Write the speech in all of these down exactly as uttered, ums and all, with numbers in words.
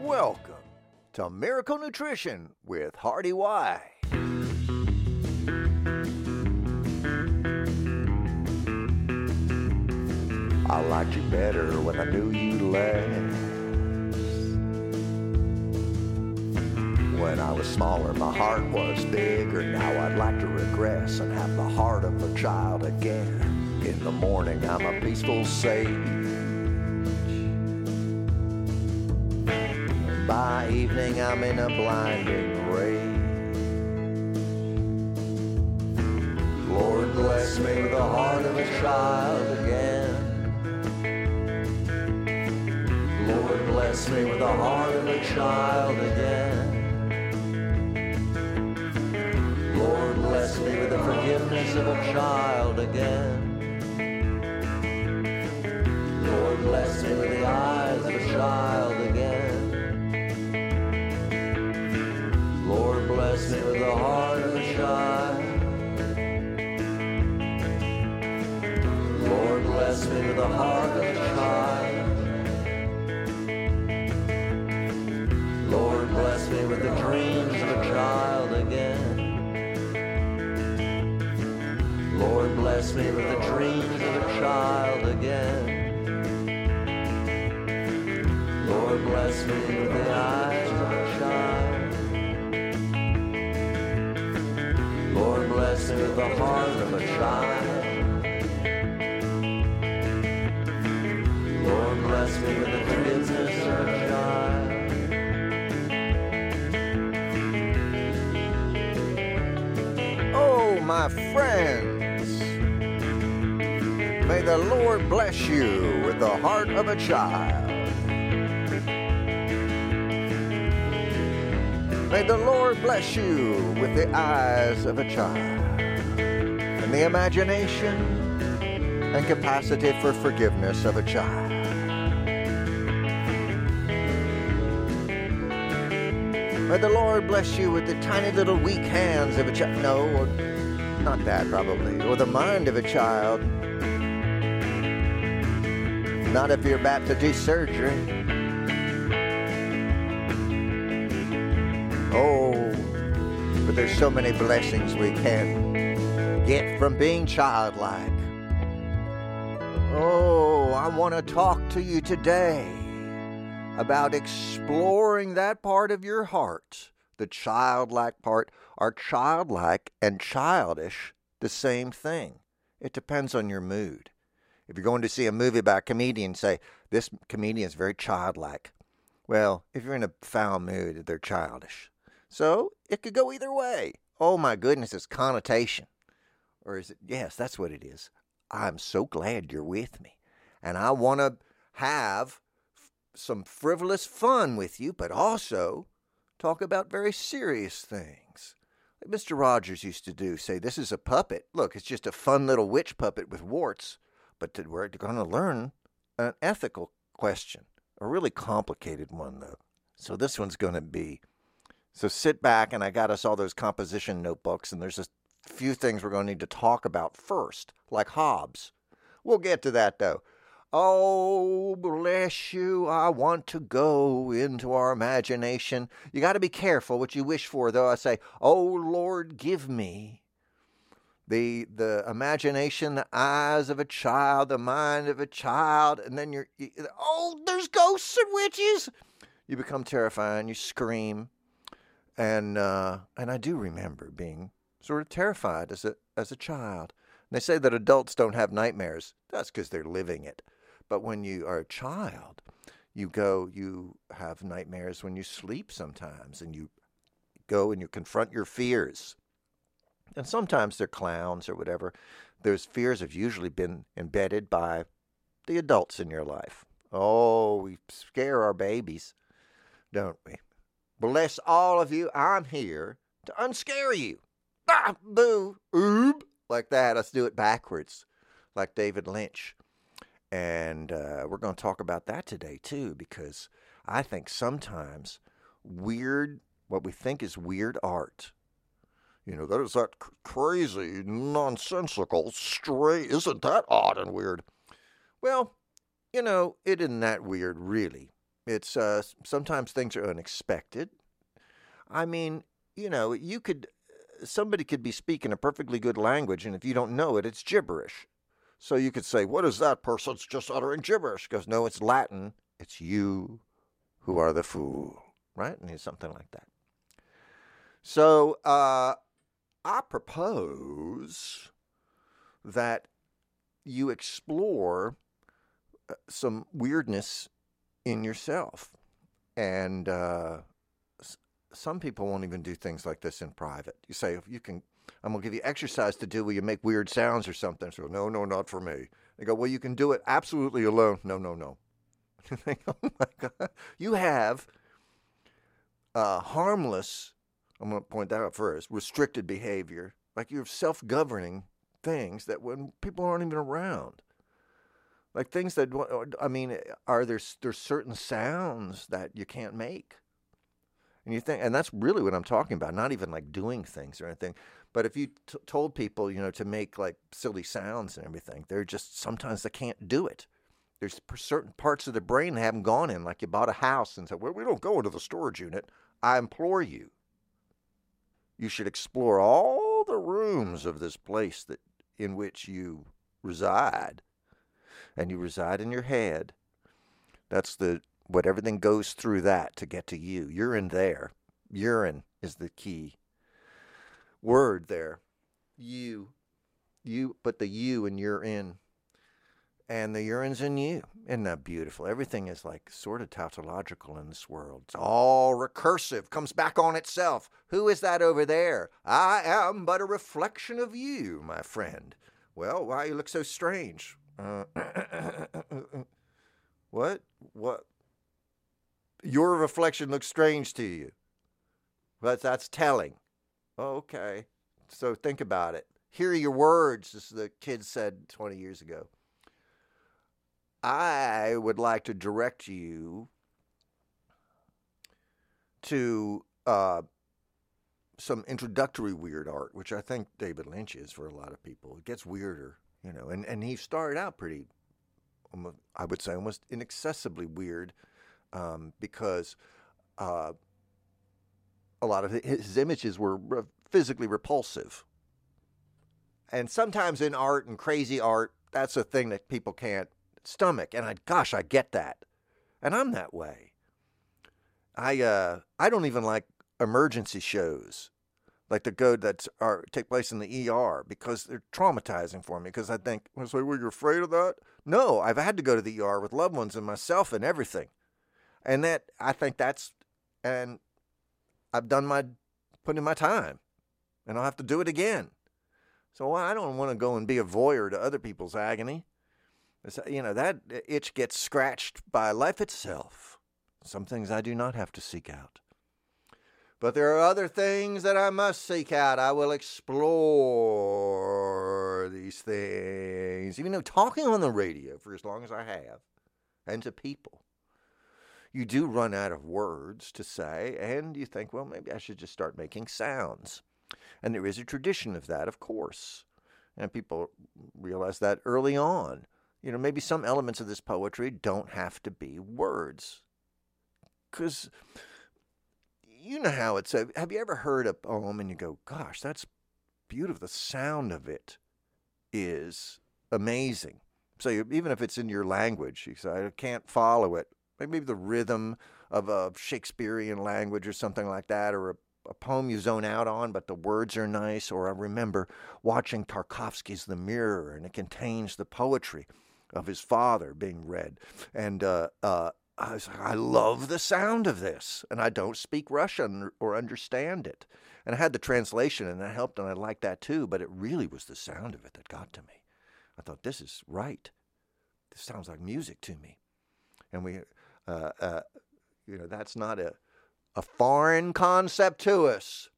Welcome to Miracle Nutrition with Hardy Y. I liked you better when I knew you last. When I was smaller, my heart was bigger. Now I'd like to regress and have the heart of a child again. In the morning, I'm a peaceful sage. By evening, I'm in a blinding rage. Lord, bless me with the heart of a child again. Lord, bless me with the heart of a child again. Lord, bless me with the forgiveness of a child again. Lord, bless me with the eyes of a child again. Lord, bless me with the heart of a child. Lord, bless me with the heart of a child. Lord, bless me with the dreams of a child again. Lord, bless me with the dreams of a child again. Lord, bless me with the eyes of a child. Lord, bless me with the heart of a child. Lord, bless me with the forgiveness of a child. Oh, my friends, may the Lord bless you with the heart of a child. May the Lord bless you with the eyes of a child and the imagination and capacity for forgiveness of a child. May the Lord bless you with the tiny little weak hands of a child. No, or not that probably. Or the mind of a child. Not if you're about to do surgery. Oh, but there's so many blessings we can get from being childlike. Oh, I want to talk to you today about exploring that part of your heart, the childlike part. Are childlike and childish the same thing? It depends on your mood. If you're going to see a movie about a comedian, say, this comedian is very childlike. Well, if you're in a foul mood, they're childish. So it could go either way. Oh my goodness, it's connotation. Or is it? Yes, that's what it is. I'm so glad you're with me. And I want to have some frivolous fun with you, but also talk about very serious things. Like Mister Rogers used to do, say, this is a puppet. Look, it's just a fun little witch puppet with warts. But we're going to learn an ethical question, a really complicated one, though. So this one's going to be, so sit back, and I got us all those composition notebooks, and there's a few things we're going to need to talk about first, like Hobbes. We'll get to that, though. Oh, bless you, I want to go into our imagination. You got to be careful what you wish for, though. I say, oh, Lord, give me the the imagination, the eyes of a child, the mind of a child, and then you're, you, oh, there's ghosts and witches. You become terrified, and you scream. And uh, and I do remember being sort of terrified as a as a child. And they say that adults don't have nightmares. That's because they're living it. But when you are a child, you go, you have nightmares when you sleep sometimes, and you go and you confront your fears. And sometimes they're clowns or whatever. Those fears have usually been embedded by the adults in your life. Oh, we scare our babies, don't we? Bless all of you. I'm here to unscare you. Ah, boo, oob, like that. Let's do it backwards, like David Lynch. And uh, we're going to talk about that today, too, because I think sometimes weird, what we think is weird art, you know, that is that c- crazy, nonsensical, stray, isn't that odd and weird? Well, you know, it isn't that weird, really. It's uh, sometimes things are unexpected. I mean, you know, you could somebody could be speaking a perfectly good language, and if you don't know it, it's gibberish. So you could say, "What is that person's just uttering gibberish?" Because no, it's Latin. It's you who are the fool, right? And it's something like that. So uh, I propose that you explore some weirdness in yourself. And uh, some people won't even do things like this in private. You say, if you can, I'm going to give you exercise to do where you make weird sounds or something. So, no, no, not for me. They go, well, you can do it absolutely alone. No, no, no. You think, oh my God. You have uh, harmless, I'm going to point that out first, restricted behavior. Like you're self-governing things that when people aren't even around. Like things that, I mean, are there there's certain sounds that you can't make. And you think, and that's really what I'm talking about, not even like doing things or anything. But if you t- told people, you know, to make like silly sounds and everything, they're just, sometimes they can't do it. There's certain parts of the brain that haven't gone in, like you bought a house and said, well, we don't go into the storage unit. I implore you, you should explore all the rooms of this place that in which you reside. And you reside in your head. That's the what everything goes through that to get to you. You're in there. Urine is the key word there. You. You put the you and you're in. And the urine's in you. Isn't that beautiful? Everything is like sort of tautological in this world. It's all recursive, comes back on itself. Who is that over there? I am but a reflection of you, my friend. Well, why you look so strange? Uh, what? What? Your reflection looks strange to you. But that's telling. Okay. So think about it. Hear your words, as the kid said twenty years ago. I would like to direct you to uh, some introductory weird art, which I think David Lynch is for a lot of people. It gets weirder. You know, and, and he started out pretty, I would say, almost inaccessibly weird um, because uh, a lot of his images were physically repulsive. And sometimes in art and crazy art, that's a thing that people can't stomach. And I, gosh, I get that. And I'm that way. I uh, I don't even like emergency shows. Like the go that are take place in the E R because they're traumatizing for me. Because I think, I say, well, you're afraid of that? No, I've had to go to the E R with loved ones and myself and everything. And that, I think that's, and I've done my, put in my time. And I'll have to do it again. So I don't want to go and be a voyeur to other people's agony. It's, you know, that itch gets scratched by life itself. Some things I do not have to seek out. But there are other things that I must seek out. I will explore these things. Even though talking on the radio for as long as I have, and to people, you do run out of words to say, and you think, well, maybe I should just start making sounds. And there is a tradition of that, of course. And people realize that early on. You know, maybe some elements of this poetry don't have to be words. Because you know how it's, have you ever heard a poem and you go, gosh, that's beautiful. The sound of it is amazing. So you, even if it's in your language, you say, I can't follow it. Maybe the rhythm of a Shakespearean language or something like that, or a, a poem you zone out on, but the words are nice. Or I remember watching Tarkovsky's The Mirror, and it contains the poetry of his father being read. And uh, uh, I was like, I love the sound of this, and I don't speak Russian or understand it. And I had the translation, and that helped, and I liked that too, but it really was the sound of it that got to me. I thought, this is right. This sounds like music to me. And we, uh, uh, you know, that's not a, a foreign concept to us.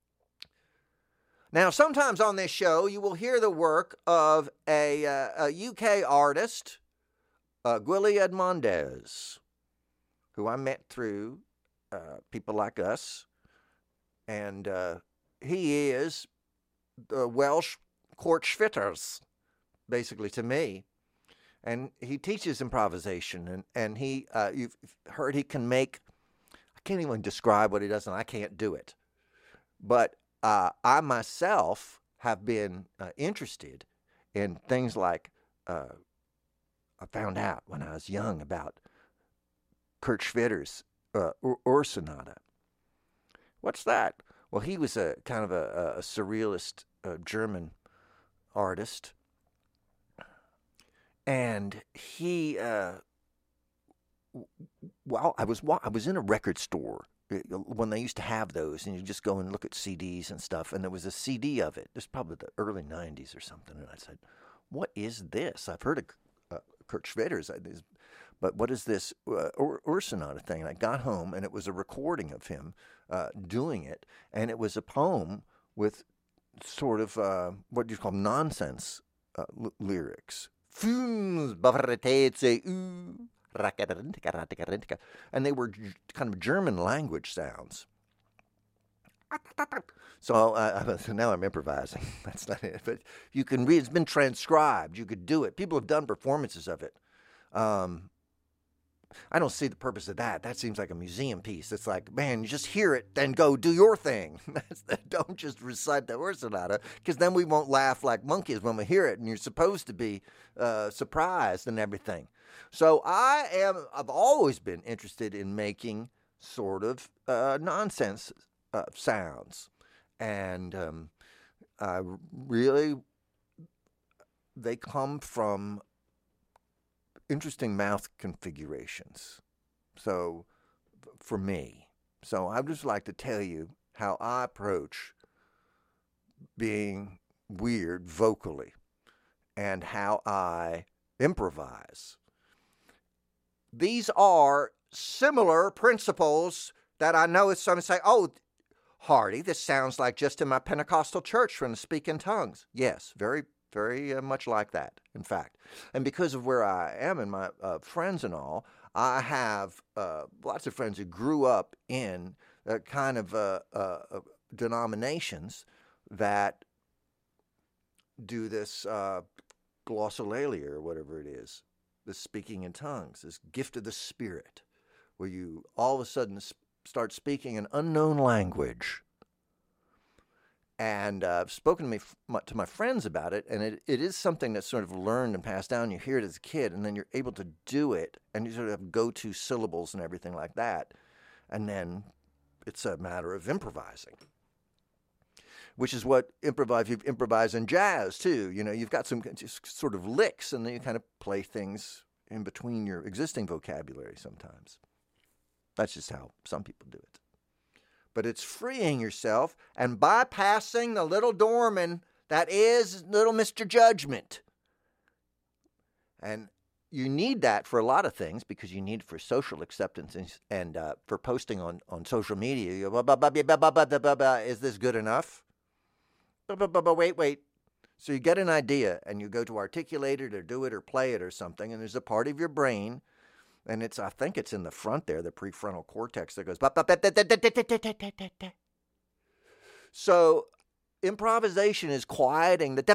Now, sometimes on this show, you will hear the work of a, uh, a U K artist, uh, Gwilly Edmondes, who I met through uh, people like us. And uh, he is the Welsh Court Schwitters, basically, to me. and he teaches improvisation, and and he uh, you've heard he can make. I can't even describe what he does, and I can't do it. But uh, I myself have been uh, interested in things like uh, I found out when I was young about Kurt Schwitter's uh, Ur, Ur Sonata. What's that? Well, he was a kind of a, a surrealist uh, German artist, and he. Uh, well, I was I was in a record store when they used to have those, and you just go and look at C Ds and stuff, and there was a C D of it. It's probably the early nineties or something, and I said, "What is this? I've heard of uh, Kurt Schwitter's, but what is this uh, Ur, Ur Sonata thing?" And I got home, and it was a recording of him uh, doing it, and it was a poem with sort of uh, what do you call nonsense uh, l- lyrics. And they were kind of German language sounds. So, uh, so now I'm improvising. That's not it. But you can read. It's been transcribed. You could do it. People have done performances of it. Um, I don't see the purpose of that. That seems like a museum piece. It's like, man, you just hear it, then go do your thing. Don't just recite the Ur Sonata, because then we won't laugh like monkeys when we hear it, and you're supposed to be uh, surprised and everything. So I am. I've always been interested in making sort of uh, nonsense uh, sounds, and um, I really they come from interesting mouth configurations. So for me, so I'd just like to tell you how I approach being weird vocally and how I improvise. These are similar principles that I know some say, oh, Hardy, this sounds like just in my Pentecostal church when I speak in tongues. Yes, very Very uh, much like that, in fact. And because of where I am and my uh, friends and all, I have uh, lots of friends who grew up in uh, kind of uh, uh, denominations that do this uh, glossolalia or whatever it is, this speaking in tongues, this gift of the Spirit, where you all of a sudden start speaking an unknown language. And uh, I've spoken to me to my friends about it, and it, it is something that's sort of learned and passed down. You hear it as a kid, and then you're able to do it, and you sort of have go-to syllables and everything like that. And then it's a matter of improvising, which is what improvise. You've improvised in jazz too. You know, you've got some sort of licks, and then you kind of play things in between your existing vocabulary. Sometimes that's just how some people do it. But it's freeing yourself and bypassing the little doorman that is little Mister Judgment. And you need that for a lot of things, because you need it for social acceptance and, and uh, for posting on, on social media. You go, is this good enough? Wait, wait. So you get an idea and you go to articulate it or do it or play it or something, and there's a part of your brain, and it's, I think it's in the front there, the prefrontal cortex that goes. So improvisation is quieting the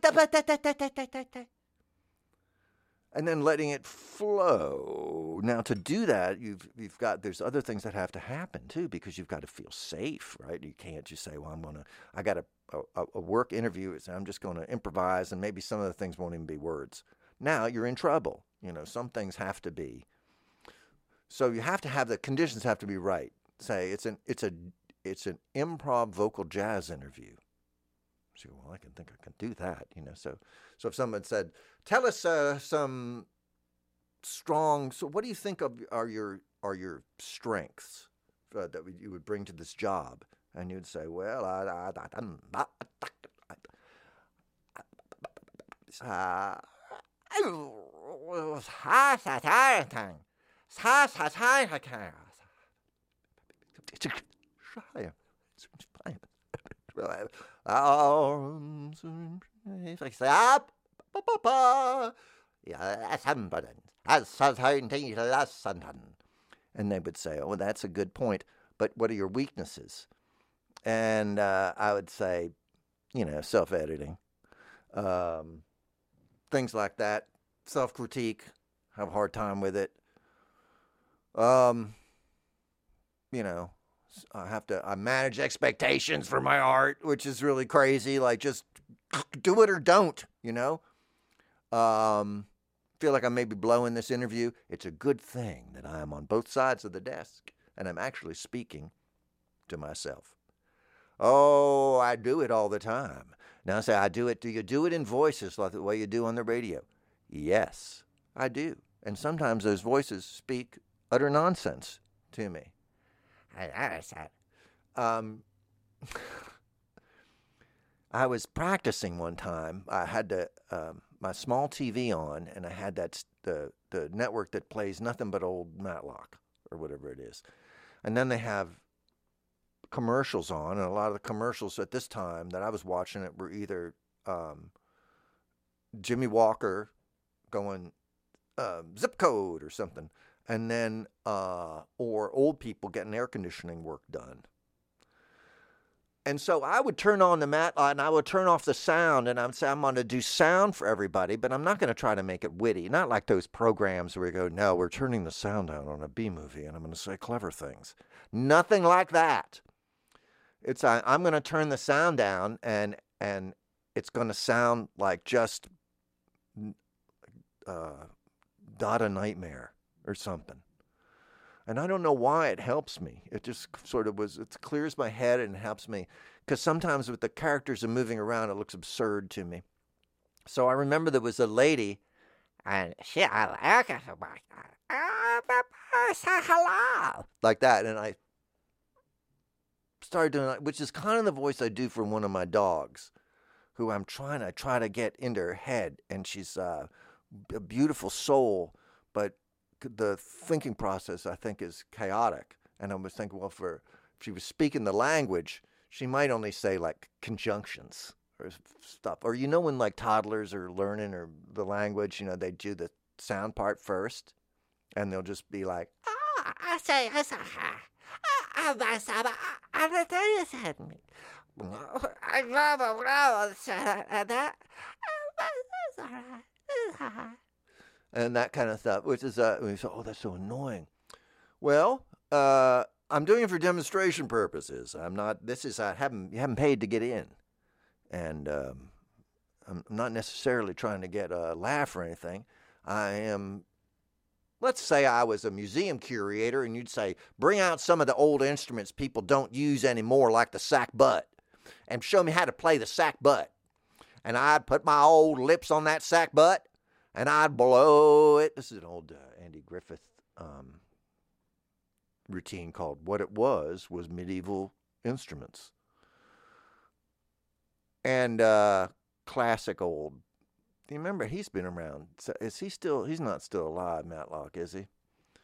and then letting it flow. Now, to do that, you've you've got there's other things that have to happen too, because you've got to feel safe, right? You can't just say, "Well, I'm gonna, I got a a, a work interview, so I'm just going to improvise, and maybe some of the things won't even be words." Now you're in trouble. You know, some things have to be. So you have to have the conditions have to be right. Say it's an it's a it's an improv vocal jazz interview. So, well, I can think I can do that, you know. So, so if someone said, "Tell us uh, some strong," so what do you think of are your are your strengths uh, that you would bring to this job? And you'd say, "Well, I, I, I, I, and they would say, "Oh, that's a good point, but what are your weaknesses?" And uh, I would say, you know, self-editing, um, things like that. self-critique, have a hard time with it. Um, you know, I have to, I manage expectations for my art, which is really crazy. Like, just do it or don't, you know? Um, feel like I may be blowing this interview. It's a good thing that I am on both sides of the desk and I'm actually speaking to myself. Oh, I do it all the time. Now I say, I do it. Do you do it in voices like the way you do on the radio? Yes, I do. And sometimes those voices speak utter nonsense to me. I noticed that. Um, I was practicing one time. I had to, um, my small T V on, and I had that the the network that plays nothing but old Matlock or whatever it is. And then they have commercials on, and a lot of the commercials at this time that I was watching it were either um, Jimmy Walker going uh, zip code or something, and then uh, or old people getting air conditioning work done. And so I would turn on the Matlock and I would turn off the sound, and I would say, I'm going to do sound for everybody, but I'm not going to try to make it witty. Not like those programs where you go, no, we're turning the sound down on a B movie and I'm going to say clever things. Nothing like that. It's uh, I'm going to turn the sound down, and and it's going to sound like just uh, Dada Nightmare or something. And I don't know why it helps me. It just sort of was, it clears my head and helps me. Because sometimes with the characters are moving around, it looks absurd to me. So I remember there was a lady, and she, like hello, like that. And I started doing that, which is kind of the voice I do for one of my dogs, who I'm trying to try to get into her head. And she's uh, a beautiful soul, but the thinking process, I think, is chaotic. And I was thinking, well, for if she was speaking the language, she might only say like conjunctions or stuff. Or, you know, when like toddlers are learning or the language, you know, they do the sound part first, and they'll just be like, ah, I say, I say, I and that kind of stuff, which is, uh, we say, oh, that's so annoying. Well, uh, I'm doing it for demonstration purposes. I'm not, this is, I haven't, you haven't paid to get in. And um, I'm not necessarily trying to get a laugh or anything. I am, let's say I was a museum curator and you'd say, bring out some of the old instruments people don't use anymore, like the sack butt, and show me how to play the sack butt. And I'd put my old lips on that sack butt, and I'd blow it. This is an old uh, Andy Griffith um, routine called What It Was Was Medieval Instruments. And uh, classic old. Do you remember? He's been around. Is he still, he's not still alive, Matlock, is he?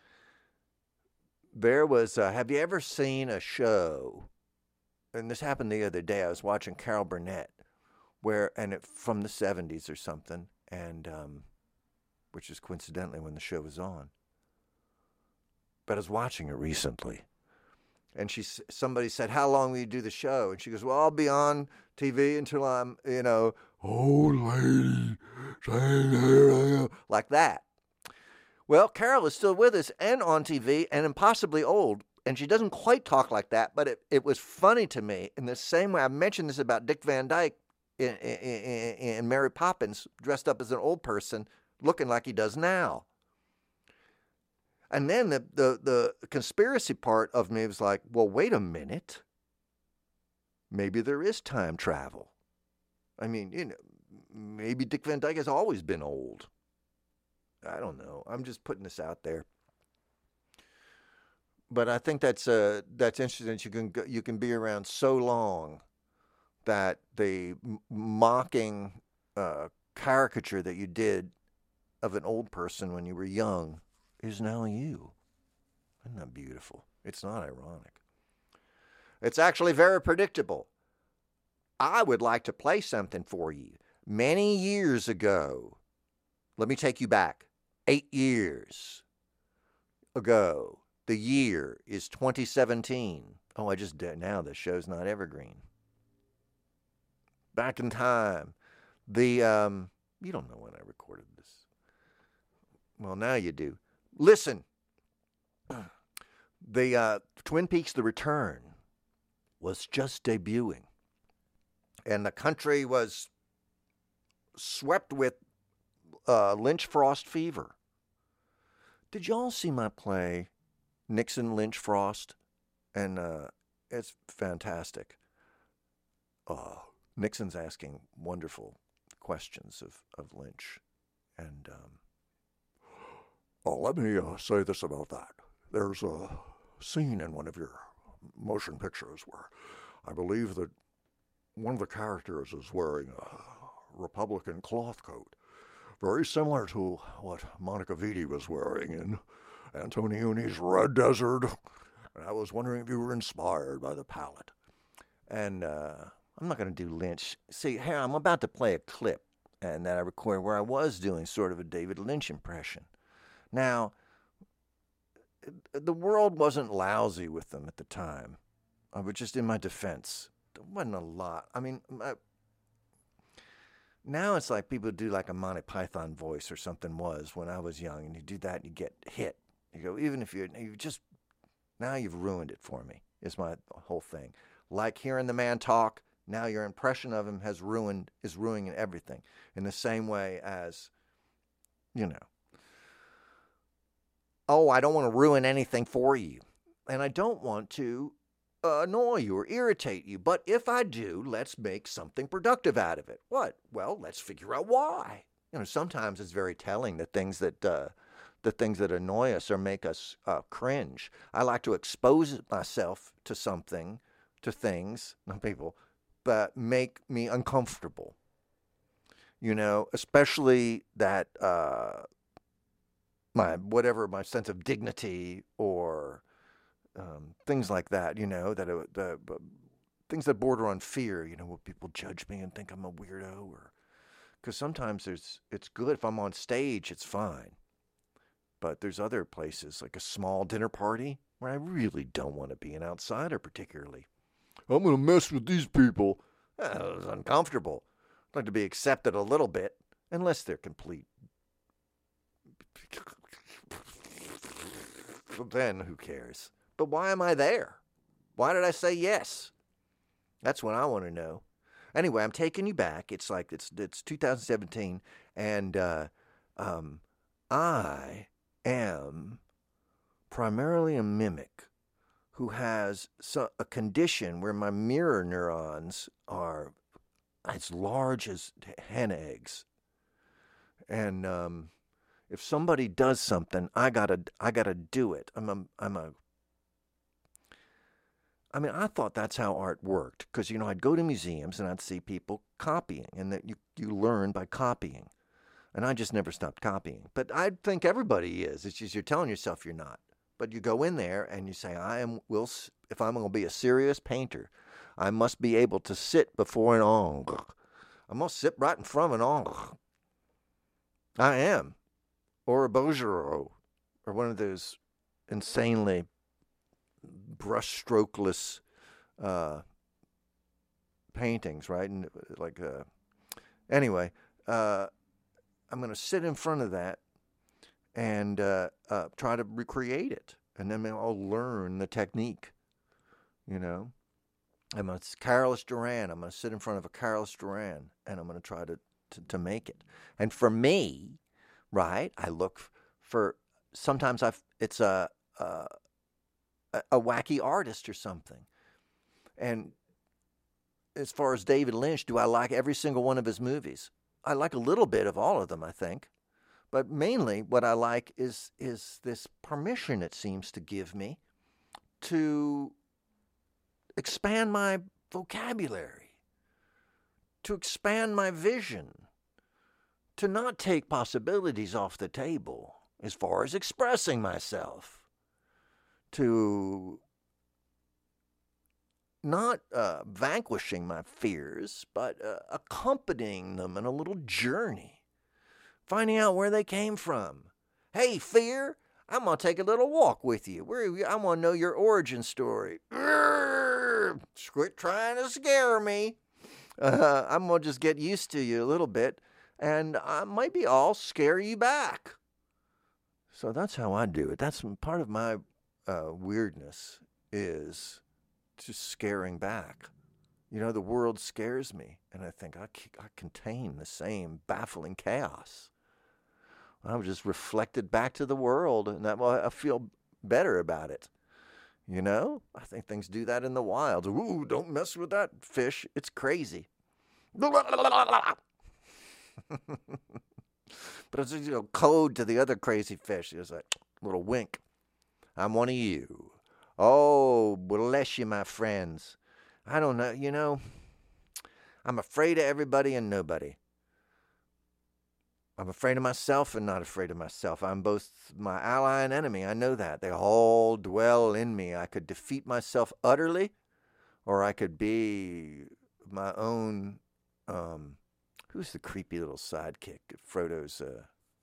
There was, uh, have you ever seen a show, and this happened the other day, I was watching Carol Burnett, where, and it, from the seventies or something, and um, which is coincidentally when the show was on. But I was watching it recently. And she, somebody said, how long will you do the show? And she goes, well, I'll be on T V until I'm, you know, old lady, like that. Well, Carol is still with us and on T V and impossibly old. And she doesn't quite talk like that, but it, it was funny to me in the same way. I mentioned this about Dick Van Dyke in, in, in, in Mary Poppins, dressed up as an old person, looking like he does now. And then the, the, the conspiracy part of me was like, well, wait a minute. Maybe there is time travel. I mean, you know, maybe Dick Van Dyke has always been old. I don't know. I'm just putting this out there. But I think that's uh, that's interesting that you can, you can be around so long that the mocking uh, caricature that you did of an old person when you were young is now you. Isn't that beautiful? It's not ironic. It's actually very predictable. I would like to play something for you. Many years ago, let me take you back, eight years ago, the year is twenty seventeen. Oh, I just did now, the show's not evergreen. Back in time, the, um, you don't know when I recorded this. Well, now you do. Listen, the uh, Twin Peaks: The Return was just debuting, and the country was swept with uh, Lynch Frost fever. Did y'all see my play, Nixon, Lynch, Frost? And uh, it's fantastic. Uh, Nixon's asking wonderful questions of, of Lynch. And um, oh, let me uh, say this about that. There's a scene in one of your motion pictures where I believe that one of the characters is wearing a Republican cloth coat, very similar to what Monica Vitti was wearing in Antonioni's Red Desert. And I was wondering if you were inspired by the palette. And uh, I'm not going to do Lynch. See, here, I'm about to play a clip and that I recorded where I was doing sort of a David Lynch impression. Now, the world wasn't lousy with them at the time. I was just in my defense. There wasn't a lot. I mean, I, now it's like people do like a Monty Python voice or something was when I was young, and you do that and you get hit. You go, even if you're, you just, now you've ruined it for me, is my whole thing. Like hearing the man talk, now your impression of him has ruined, is ruining everything. In the same way as, you know, oh, I don't want to ruin anything for you. And I don't want to uh, annoy you or irritate you. But if I do, let's make something productive out of it. What? Well, let's figure out why. You know, sometimes it's very telling the things that uh, the things that annoy us or make us uh, cringe. I like to expose myself to something, to things, not people, but make me uncomfortable. You know, especially that uh, my whatever my sense of dignity or um, things like that. You know, that uh, the uh, things that border on fear. You know, will people judge me and think I'm a weirdo? Or because sometimes there's it's good if I'm on stage, it's fine. But there's other places like a small dinner party where I really don't want to be an outsider particularly. I'm going to mess with these people. Oh, it's uncomfortable. I'd like to be accepted a little bit, unless they're complete. Then who cares? But why am I there? Why did I say yes? That's what I want to know. Anyway, I'm taking you back. It's like it's it's two thousand seventeen, and uh, um, I am primarily a mimic who has a condition where my mirror neurons are as large as hen eggs. And um, if somebody does something, I gotta, I gotta do it. I'm a, I'm a. I mean, I thought that's how art worked because you know I'd go to museums and I'd see people copying, and that you you learn by copying, and I just never stopped copying. But I think everybody is. It's just you're telling yourself you're not. But you go in there and you say, I am will if I'm going to be a serious painter, I must be able to sit before an encre. I must sit right in front of an encre. I am. Or a Bouguereau, or one of those insanely brushstrokeless uh, paintings, right? And like, uh, anyway, uh, I'm going to sit in front of that and uh, uh, try to recreate it. And then I'll learn the technique, you know. I'm a Carolus Duran. I'm going to sit in front of a Carolus Duran, and I'm going to try to, to, to make it. And for me, right, I look for, sometimes I've, it's a, a, a wacky artist or something. And as far as David Lynch, do I like every single one of his movies? I like a little bit of all of them, I think. But mainly what I like is is this permission it seems to give me to expand my vocabulary, to expand my vision, to not take possibilities off the table as far as expressing myself, to not uh, vanquishing my fears, but uh, accompanying them in a little journey. Finding out where they came from. Hey, fear, I'm going to take a little walk with you. Where I want to know your origin story. Urgh, quit trying to scare me. Uh, I'm going to just get used to you a little bit, and I maybe I'll scare you back. So that's how I do it. That's part of my uh, weirdness is just scaring back. You know, the world scares me, and I think I, I contain the same baffling chaos. I was just reflected back to the world, and that well, I feel better about it. You know, I think things do that in the wild. Ooh, don't mess with that fish. It's crazy. But it's, you know, code to the other crazy fish. It's like a little wink. I'm one of you. Oh, bless you, my friends. I don't know, you know, I'm afraid of everybody and nobody. I'm afraid of myself and not afraid of myself. I'm both my ally and enemy. I know that. They all dwell in me. I could defeat myself utterly, or I could be my own, um, who's the creepy little sidekick? Frodo's uh,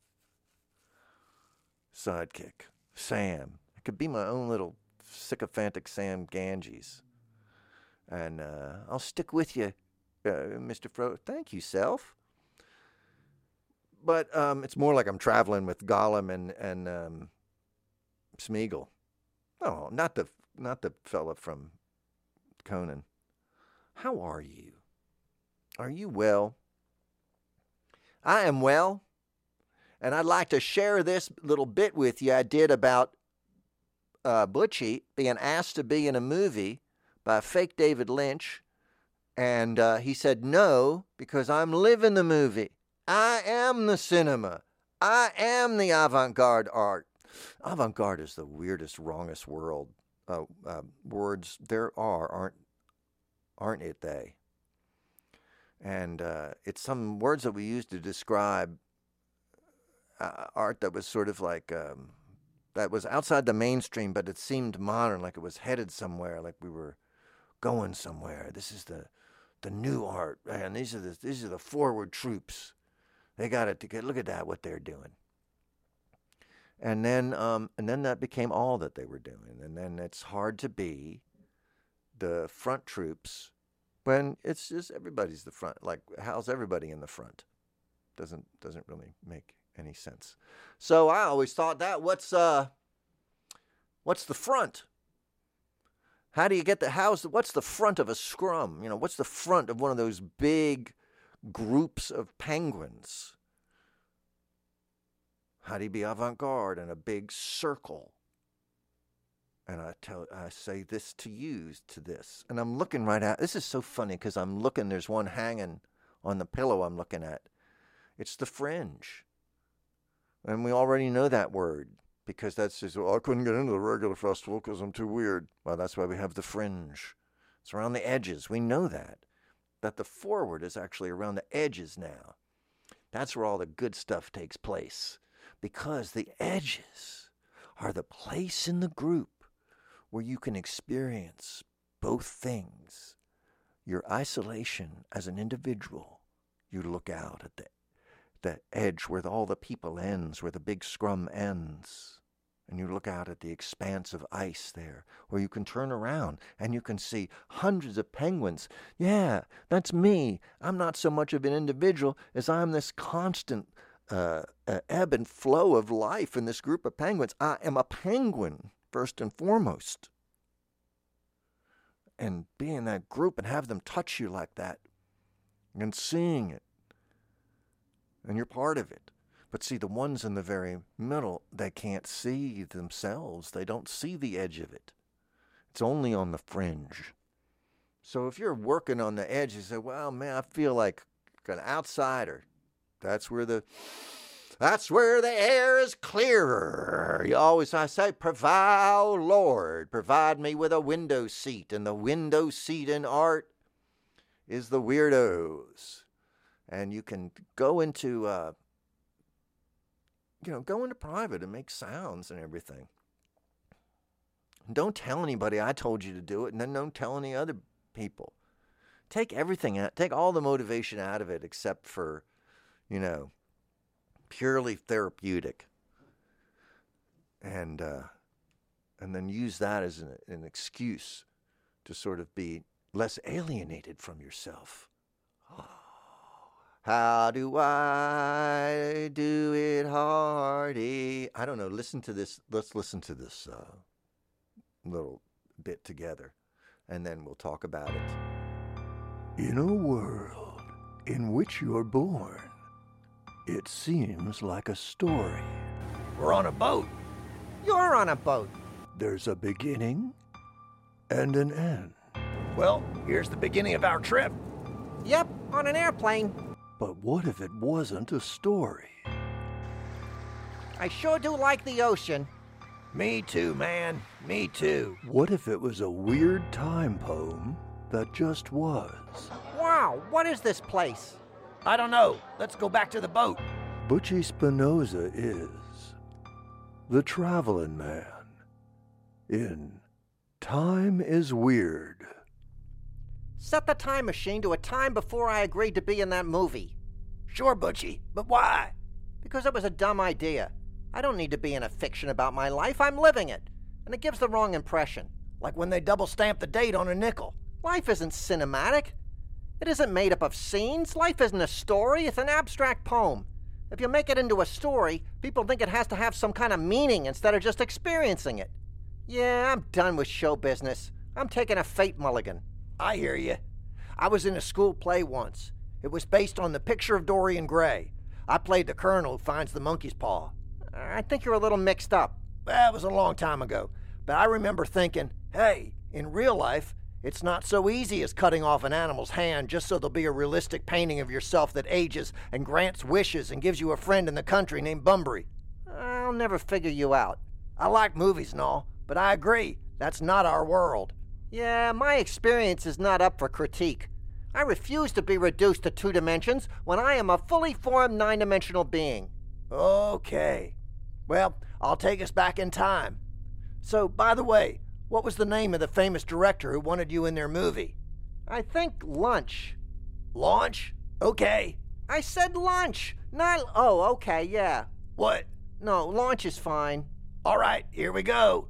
sidekick. Sam. I could be my own little sycophantic Sam Ganges. And uh, I'll stick with you, uh, Mister Frodo. Thank you, self. But um, it's more like I'm traveling with Gollum and and um, Smeagol. Oh, not the not the fella from Conan. How are you? Are you well? I am well, and I'd like to share this little bit with you I did about uh, Butchie being asked to be in a movie by fake David Lynch, and uh, he said no because I'm living the movie. I am the cinema. I am the avant-garde art. Avant-garde is the weirdest, wrongest world uh, uh, words there are, aren't aren't it? They and uh, it's some words that we use to describe uh, art that was sort of like um, that was outside the mainstream, but it seemed modern, like it was headed somewhere, like we were going somewhere. This is the the new art, and these are the these are the forward troops. They got it together. Look at that, what they're doing. And then, um, and then that became all that they were doing. And then it's hard to be the front troops when it's just everybody's the front. Like, how's everybody in the front? Doesn't doesn't really make any sense. So I always thought that what's uh, what's the front? How do you get the house? What's the front of a scrum? You know, what's the front of one of those big groups of penguins? How do you be avant-garde in a big circle? And I tell, I say this to you, to this, and I'm looking right at. This is so funny because I'm looking. There's one hanging on the pillow I'm looking at. It's the fringe, and we already know that word because that's just. Well, I couldn't get into the regular festival because I'm too weird. Well, that's why we have the fringe. It's around the edges. We know that. That the forward is actually around the edges now. That's where all the good stuff takes place. Because the edges are the place in the group where you can experience both things. Your isolation as an individual. You look out at the, the edge where the, all the people ends, where the big scrum ends. And you look out at the expanse of ice there, where you can turn around and you can see hundreds of penguins. Yeah, that's me. I'm not so much of an individual as I'm this constant uh, uh, ebb and flow of life in this group of penguins. I am a penguin, first and foremost. And being in that group and have them touch you like that and seeing it. And you're part of it. But see, the ones in the very middle, they can't see themselves. They don't see the edge of it. It's only on the fringe. So if you're working on the edge, you say, well, man, I feel like an outsider. That's where the that's where the air is clearer. You always, I say, provide, oh Lord, provide me with a window seat. And the window seat in art is the weirdos. And you can go into... Uh, You know, go into private and make sounds and everything. Don't tell anybody I told you to do it, and then don't tell any other people. Take everything out. Take all the motivation out of it except for, you know, purely therapeutic. And uh, and then use that as an, an excuse to sort of be less alienated from yourself. Oh, How do I do it, Hardy? I don't know. Listen to this. Let's listen to this uh, little bit together, and then we'll talk about it. In a world in which you're born, it seems like a story. We're on a boat. You're on a boat. There's a beginning and an end. Well, here's the beginning of our trip. Yep, on an airplane. But what if it wasn't a story? I sure do like the ocean. Me too, man. Me too. What if it was a weird time poem that just was? Wow, what is this place? I don't know. Let's go back to the boat. Butchie Spinoza is the traveling man in Time is Weird. Set the time machine to a time before I agreed to be in that movie. Sure, Butchie, but why? Because it was a dumb idea. I don't need to be in a fiction about my life. I'm living it. And it gives the wrong impression. Like when they double stamp the date on a nickel. Life isn't cinematic. It isn't made up of scenes. Life isn't a story. It's an abstract poem. If you make it into a story, people think it has to have some kind of meaning instead of just experiencing it. Yeah, I'm done with show business. I'm taking a fate mulligan. I hear you. I was in a school play once. It was based on The Picture of Dorian Gray. I played the colonel who finds the monkey's paw. I think you're a little mixed up. Well, it was a long time ago, but I remember thinking, hey, in real life, it's not so easy as cutting off an animal's hand just so there'll be a realistic painting of yourself that ages and grants wishes and gives you a friend in the country named Bunbury. I'll never figure you out. I like movies and all, but I agree, that's not our world. Yeah, my experience is not up for critique. I refuse to be reduced to two dimensions when I am a fully formed nine-dimensional being. Okay. Well, I'll take us back in time. So, by the way, what was the name of the famous director who wanted you in their movie? I think Lunch. Launch? Okay. I said lunch, not... Oh, okay, yeah. What? No, launch is fine. All right, here we go.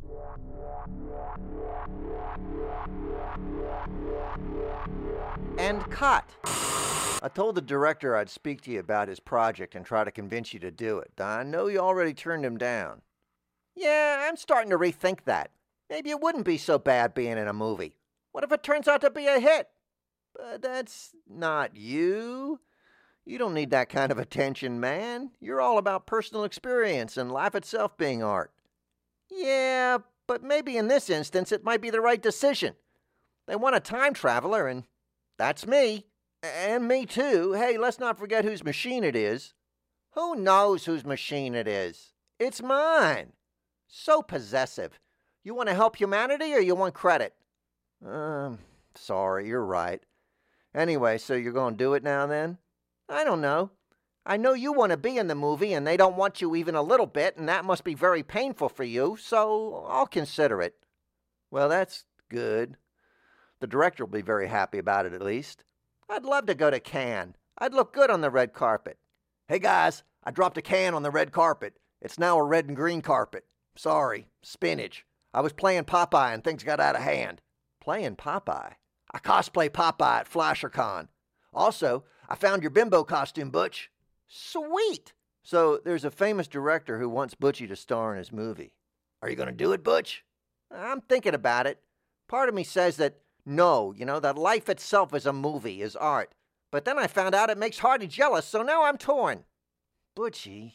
And cut. I told the director I'd speak to you about his project and try to convince you to do it. I know you already turned him down. Yeah, I'm starting to rethink that. Maybe it wouldn't be so bad being in a movie. What if it turns out to be a hit? But that's not you. You don't need that kind of attention, man. You're all about personal experience and life itself being art. Yeah, but maybe in this instance it might be the right decision. They want a time traveler, and that's me. And me too. Hey, let's not forget whose machine it is. Who knows whose machine it is? It's mine. So possessive. You want to help humanity or you want credit? Um, sorry, you're right. Anyway, so you're going to do it now then? I don't know. I know you want to be in the movie and they don't want you even a little bit, and that must be very painful for you, so I'll consider it. Well, that's good. The director will be very happy about it at least. I'd love to go to Cannes. I'd look good on the red carpet. Hey guys, I dropped a can on the red carpet. It's now a red and green carpet. Sorry, spinach. I was playing Popeye and things got out of hand. Playing Popeye? I cosplay Popeye at FlasherCon. Also, I found your bimbo costume, Butch. Sweet! So there's a famous director who wants Butchie to star in his movie. Are you going to do it, Butch? I'm thinking about it. Part of me says that no, you know, that life itself is a movie, is art. But then I found out it makes Hardy jealous, so now I'm torn. Butchie.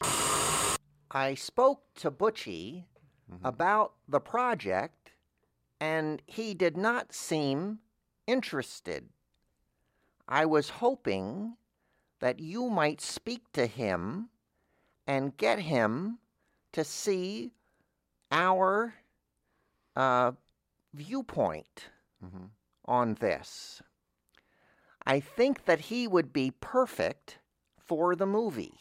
I spoke to Butchie mm-hmm. about the project, and he did not seem interested. I was hoping that you might speak to him and get him to see our uh, viewpoint mm-hmm. on this. I think that he would be perfect for the movie.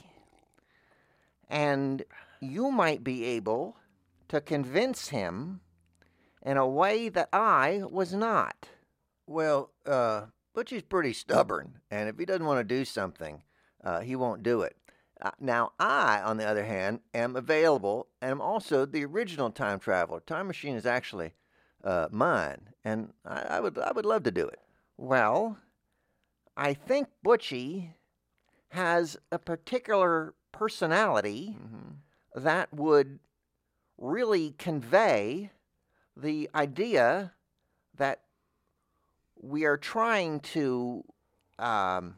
And you might be able to convince him in a way that I was not. Well, uh, Butchie's pretty stubborn, and if he doesn't want to do something, uh, he won't do it. Uh, now, I, on the other hand, am available, and am also the original time traveler. Time machine is actually uh, mine, and I, I would I would love to do it. Well, I think Butchie has a particular personality Mm-hmm. that would really convey the idea that we are trying to um,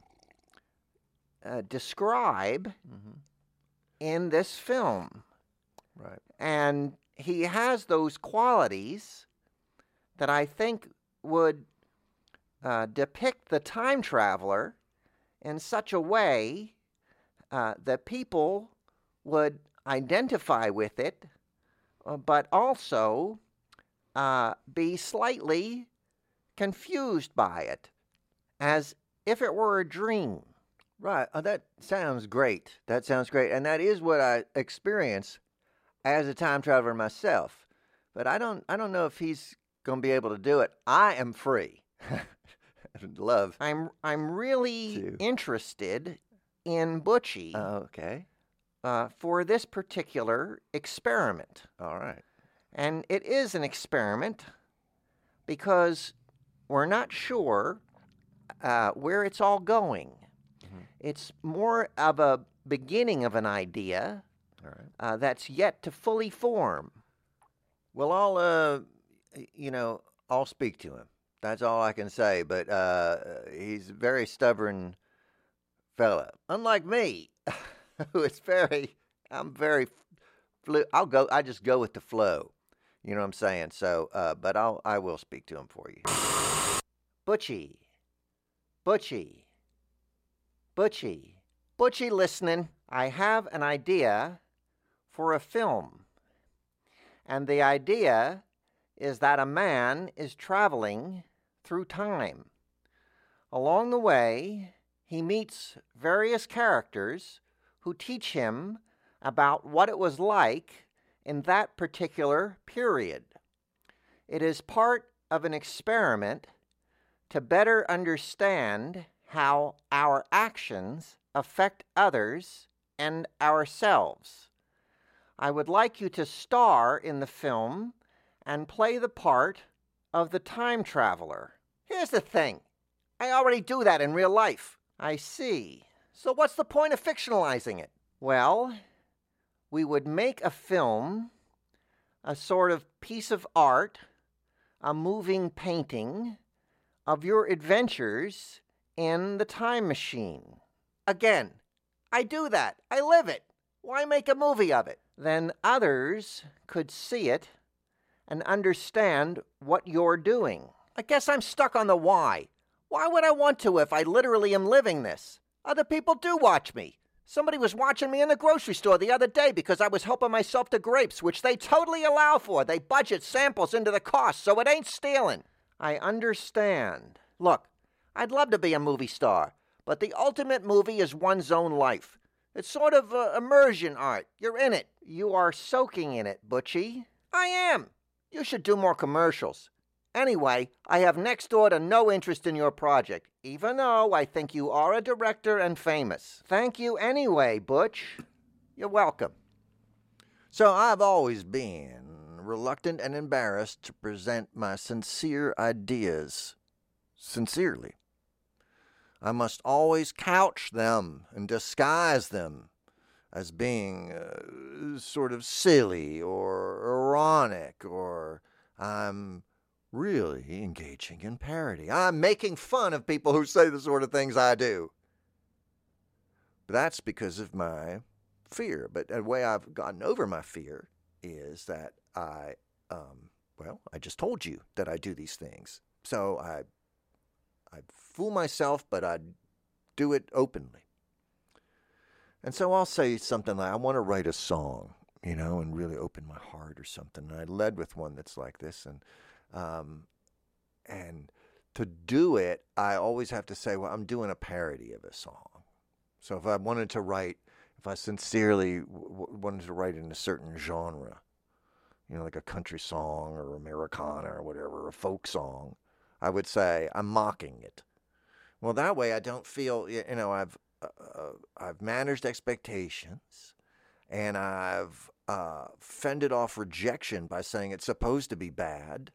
uh, describe Mm-hmm. in this film. Right. And he has those qualities that I think would uh, depict the time traveler in such a way uh, that people would identify with it, uh, but also uh, be slightly confused by it, as if it were a dream. Right. Uh, that sounds great. That sounds great. And that is what I experience as a time traveler myself. But I don't I don't know if he's going to be able to do it. I am free. I'd love. I'm I'm really To- interested in Butchie Oh, okay. uh, for this particular experiment. All right. And it is an experiment because we're not sure uh, where it's all going. Mhm. It's more of a beginning of an idea All right. uh, that's yet to fully form. Well, I'll, uh, y- you know, I'll speak to him. That's all I can say. But uh, he's a very stubborn fella, unlike me, who is very. I'm very. Flu- I'll go. I just go with the flow. You know what I'm saying? So, uh, but I'll. I will speak to him for you. Butchie. Butchie. Butchie. Butchie listening. I have an idea for a film. And the idea is that a man is traveling through time. Along the way, he meets various characters who teach him about what it was like in that particular period. It is part of an experiment to better understand how our actions affect others and ourselves. I would like you to star in the film and play the part of the time traveler. Here's the thing. I already do that in real life. I see. So what's the point of fictionalizing it? Well, we would make a film, a sort of piece of art, a moving painting of your adventures in the time machine. Again, I do that. I live it. Why make a movie of it? Then others could see it and understand what you're doing. I guess I'm stuck on the why. Why would I want to if I literally am living this? Other people do watch me. Somebody was watching me in the grocery store the other day because I was helping myself to grapes, which they totally allow for. They budget samples into the cost, so it ain't stealing. I understand. Look, I'd love to be a movie star, but the ultimate movie is one's own life. It's sort of uh, immersion art. You're in it. You are soaking in it, Butchie. I am. You should do more commercials. Anyway, I have next door to no interest in your project, even though I think you are a director and famous. Thank you anyway, Butch. You're welcome. So I've always been reluctant and embarrassed to present my sincere ideas sincerely. I must always couch them and disguise them as being uh, sort of silly or ironic, or I'm really engaging in parody. I'm making fun of people who say the sort of things I do. But that's because of my fear. But the way I've gotten over my fear is that I, um, well, I just told you that I do these things. So I, I fool myself, but I do it openly. And so I'll say something like, I want to write a song, you know, and really open my heart or something. And I led with one that's like this. And, um, and to do it, I always have to say, well, I'm doing a parody of a song. So if I wanted to write, if I sincerely w- wanted to write in a certain genre, you know, like a country song or Americana or whatever, a folk song, I would say I'm mocking it. Well, that way I don't feel, you know, I've uh, I've managed expectations, and I've uh, fended off rejection by saying it's supposed to be bad,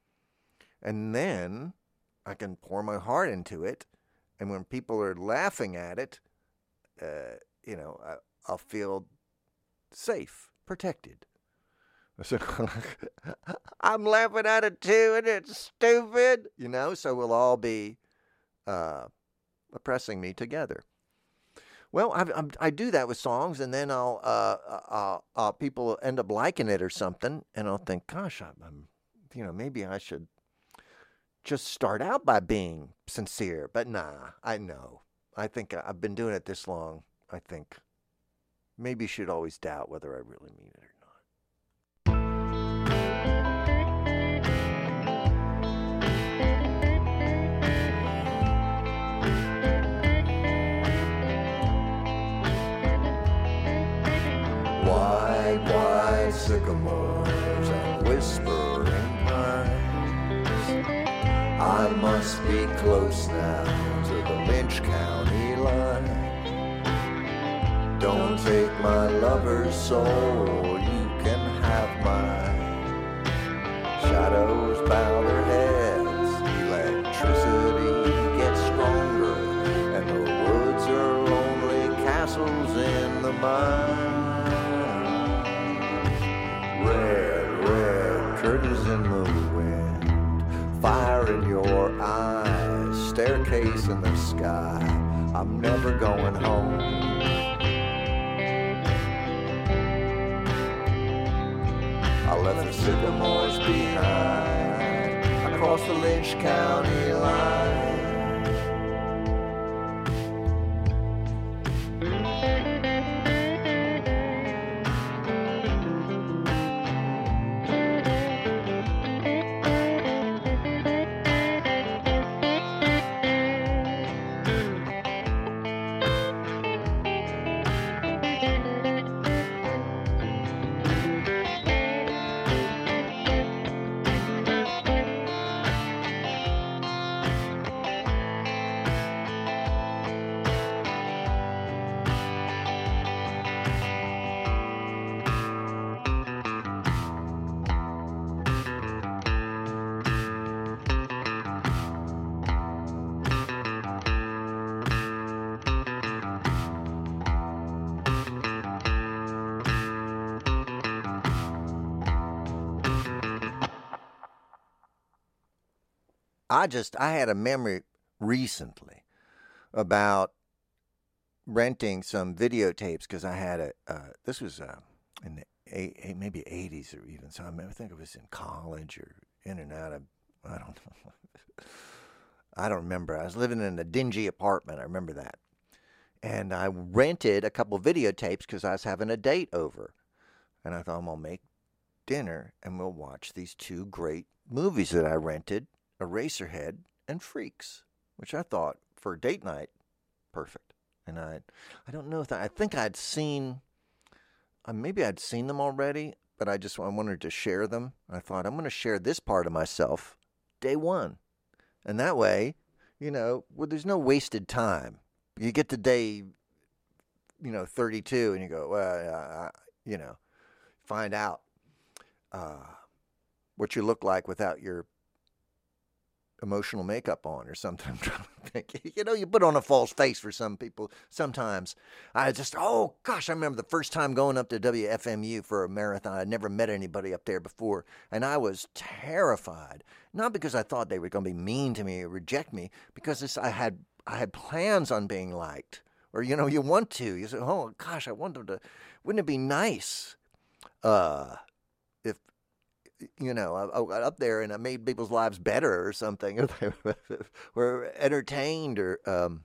and then I can pour my heart into it, and when people are laughing at it, uh, you know, I, I'll feel safe, protected. So I'm laughing at it too, and it's stupid, you know. So we'll all be uh, oppressing me together. Well, I, I, I do that with songs, and then I'll uh, uh, uh, people end up liking it or something, and I'll think, gosh, I'm, I'm, you know, maybe I should just start out by being sincere. But nah, I know. I think I've been doing it this long. I think maybe you should always doubt whether I really mean it or not. White, white sycamores and whispering pines. I must be close now to the Lynch County line. Don't take my lover's soul, you can have mine. Shadows bow their heads, electricity gets stronger, and the woods are lonely castles in the mind. Red, red curtains in the wind, fire in your eyes, staircase in the sky. I'm never going home. I left the sycamores behind, across the Lynch County line. I just, I had a memory recently about renting some videotapes because I had a, uh, this was uh, in the eight, eight, maybe eighties or even, so I, mean, I think it was in college or in and out of, I don't know. I don't remember. I was living in a dingy apartment. I remember that. And I rented a couple videotapes because I was having a date over. And I thought, I'm going to make dinner and we'll watch these two great movies that I rented. Eraserhead and Freaks, which I thought for a date night, perfect. And I, I don't know if I, I think I'd seen, uh, maybe I'd seen them already, but I just I wanted to share them. I thought I'm going to share this part of myself day one, and that way, you know, well, there's no wasted time. You get to day, you know, thirty-two, and you go, well, uh, you know, find out uh, what you look like without your emotional makeup on or something. I'm trying to think. You know, you put on a false face for some people sometimes. I just, oh gosh, I remember the first time going up to W F M U for a marathon. I'd never met anybody up there before, and I was terrified. Not because I thought they were going to be mean to me or reject me, because this, I had I had plans on being liked. Or, you know, you want to. You say, oh gosh, I want them to, wouldn't it be nice uh, if, you know, I, I got up there and I made people's lives better or something, or they were entertained, or um,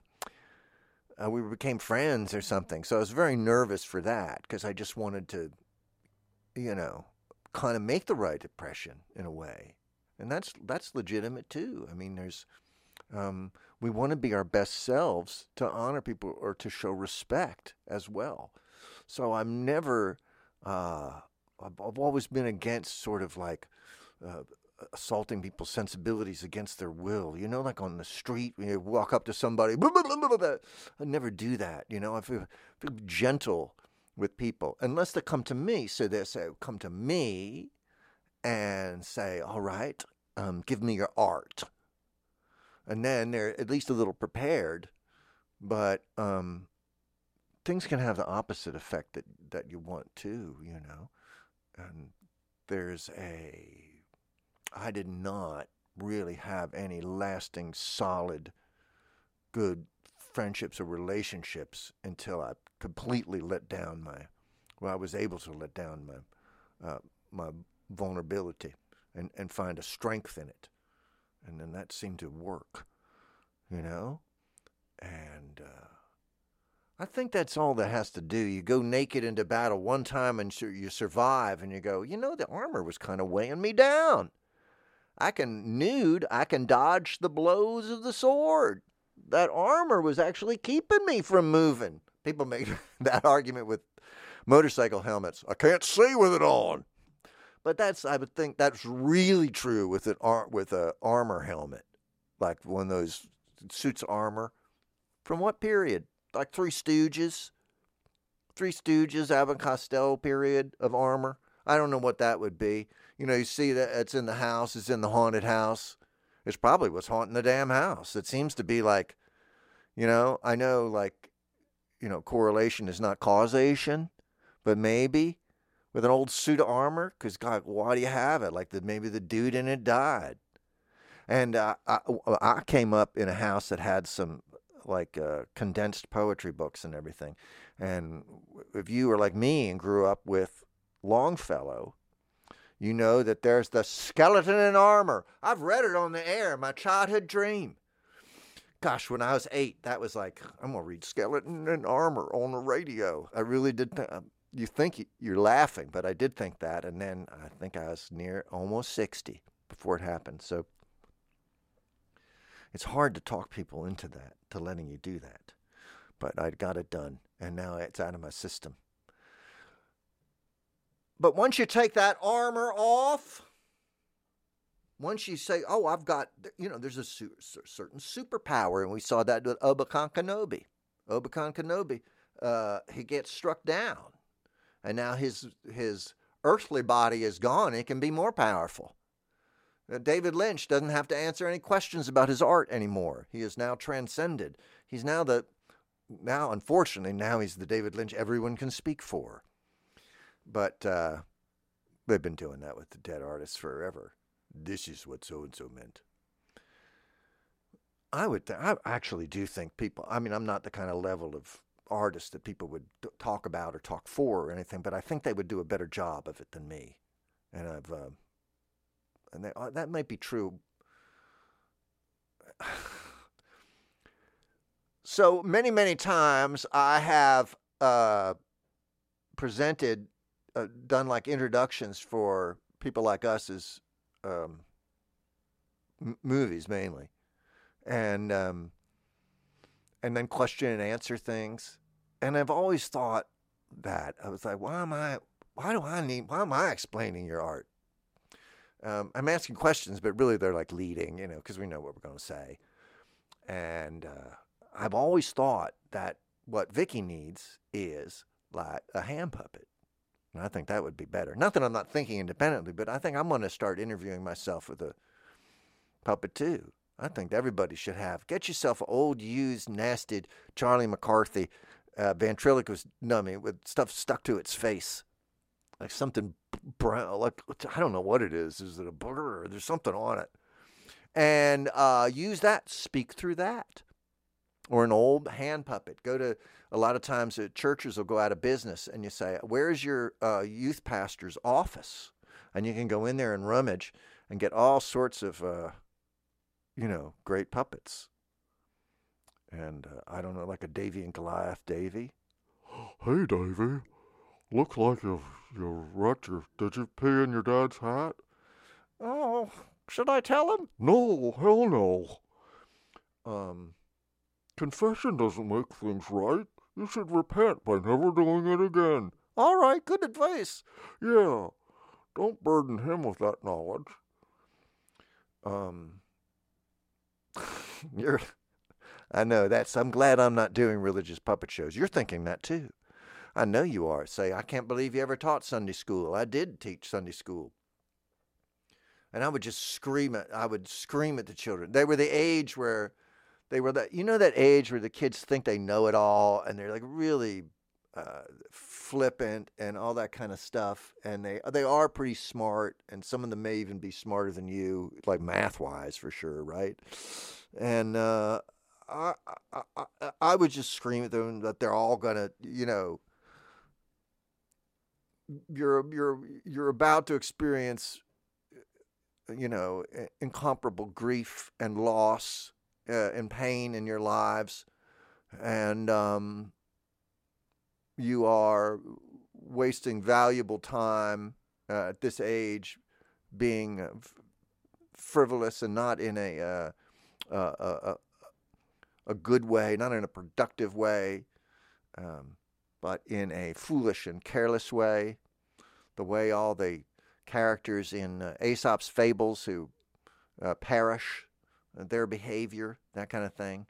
uh, we became friends or something. So I was very nervous for that because I just wanted to, you know, kind of make the right impression in a way. And that's that's legitimate too. I mean, there's, um, we want to be our best selves to honor people or to show respect as well. So I'm never... Uh, I've always been against sort of like uh, assaulting people's sensibilities against their will. You know, like on the street, when you walk up to somebody, blah, blah, blah, blah, blah. I never do that. You know, I feel, feel gentle with people. Unless they come to me, so they say, come to me and say, all right, um, give me your art. And then they're at least a little prepared. But um, things can have the opposite effect that, that you want too, you know. And there's a, I did not really have any lasting, solid, good friendships or relationships until I completely let down my, well, I was able to let down my, uh, my vulnerability and, and find a strength in it. And then that seemed to work, you know? And uh, I think that's all that has to do. You go naked into battle one time and you survive, and you go, you know, the armor was kind of weighing me down. I can nude, I can dodge the blows of the sword. That armor was actually keeping me from moving. People make that argument with motorcycle helmets. I can't see with it on. But that's, I would think that's really true with an ar- with a armor helmet, like one of those suits of armor. From what period? Like Three Stooges? Three Stooges, Abbott and Costello period of armor? I don't know what that would be. You know, you see that it's in the house, it's in the haunted house. It's probably what's haunting the damn house. It seems to be like, you know, I know like, you know, correlation is not causation, but maybe with an old suit of armor, because God, why do you have it? Like the, maybe the dude in it died. And uh, I, I came up in a house that had some like uh, condensed poetry books and everything. And if you were like me and grew up with Longfellow, you know that there's the skeleton in armor. I've read it on the air, my childhood dream. Gosh, when I was eight, that was like, I'm going to read skeleton in armor on the radio. I really did think, you think you're laughing, but I did think that. And then I think I was near almost sixty before it happened. So it's hard to talk people into that, to letting you do that. But I got it done, and now it's out of my system. But once you take that armor off, once you say, oh, I've got, you know, there's a su- certain superpower, and we saw that with Obi-Wan Kenobi. Obi-Wan Kenobi, uh, he gets struck down, and now his his earthly body is gone. It can be more powerful. Uh, David Lynch doesn't have to answer any questions about his art anymore. He is now transcended. He's now the, now, unfortunately, now he's the David Lynch everyone can speak for. But uh, they've been doing that with the dead artists forever. This is what so-and-so meant. I would, th- I actually do think people, I mean, I'm not the kind of level of artist that people would t- talk about or talk for or anything, but I think they would do a better job of it than me. And I've, uh, and they, uh, that might be true. So many, many times I have uh, presented, uh, done like introductions for people like us as um, m- movies mainly, and um, and then question and answer things. And I've always thought that I was like, why am I? Why do I need? Why am I explaining your art? Um, I'm asking questions, but really they're like leading, you know, because we know what we're going to say. And uh, I've always thought that what Vicky needs is like a hand puppet. And I think that would be better. Not that I'm not thinking independently, but I think I'm going to start interviewing myself with a puppet too. I think everybody should have. Get yourself an old, used, nasty Charlie McCarthy uh, ventriloquist dummy with stuff stuck to its face. Like something brown, like, I don't know what it is. Is it a booger or there's something on it? And uh, use that, speak through that. Or an old hand puppet. Go to, a lot of times uh, churches will go out of business and you say, where's your uh, youth pastor's office? And you can go in there and rummage and get all sorts of, uh, you know, great puppets. And uh, I don't know, like a Davy and Goliath Davy. Hey, Davy. Looks like you you wrecked your, did you pee in your dad's hat? Oh, should I tell him? No, hell no. Um, Confession doesn't make things right. You should repent by never doing it again. all right, good advice. Yeah, don't burden him with that knowledge. Um, you're, I know that's, I'm glad I'm not doing religious puppet shows. You're thinking that too. I know you are. Say, I can't believe you ever taught Sunday school. I did teach Sunday school. And I would just scream at, I would scream at the children. They were the age where they were that, you know, that age where the kids think they know it all and they're like really uh, flippant and all that kind of stuff. And they they are pretty smart, and some of them may even be smarter than you, like math wise for sure, right? And uh, I, I I I would just scream at them that they're all gonna, you know, you're you're you're about to experience, you know, incomparable grief and loss uh, and pain in your lives, and um, you are wasting valuable time uh, at this age being uh, frivolous and not in a, uh, uh, a a good way, not in a productive way, um, but in a foolish and careless way, the way all the characters in uh, Aesop's fables who uh, perish, uh, their behavior, that kind of thing.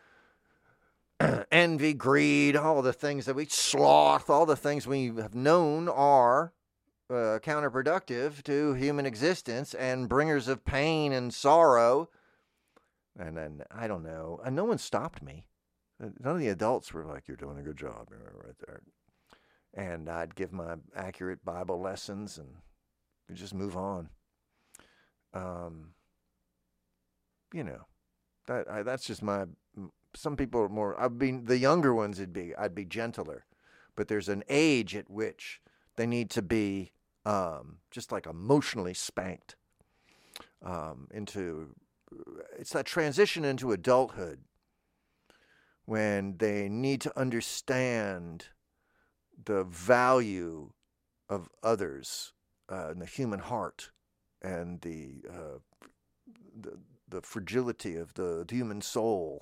Envy, greed, all the things that we, sloth, all the things we have known are uh, counterproductive to human existence and bringers of pain and sorrow. And then, I don't know, and no one stopped me. None of the adults were like, you're doing a good job right there. And I'd give my accurate Bible lessons and we just move on. Um, you know, that I, that's just my. Some people are more. I mean, the younger ones, it'd be I'd be gentler, but there's an age at which they need to be um, just like emotionally spanked um, into. It's that transition into adulthood when they need to understand the value of others uh, in the human heart and the, uh, the the fragility of the human soul.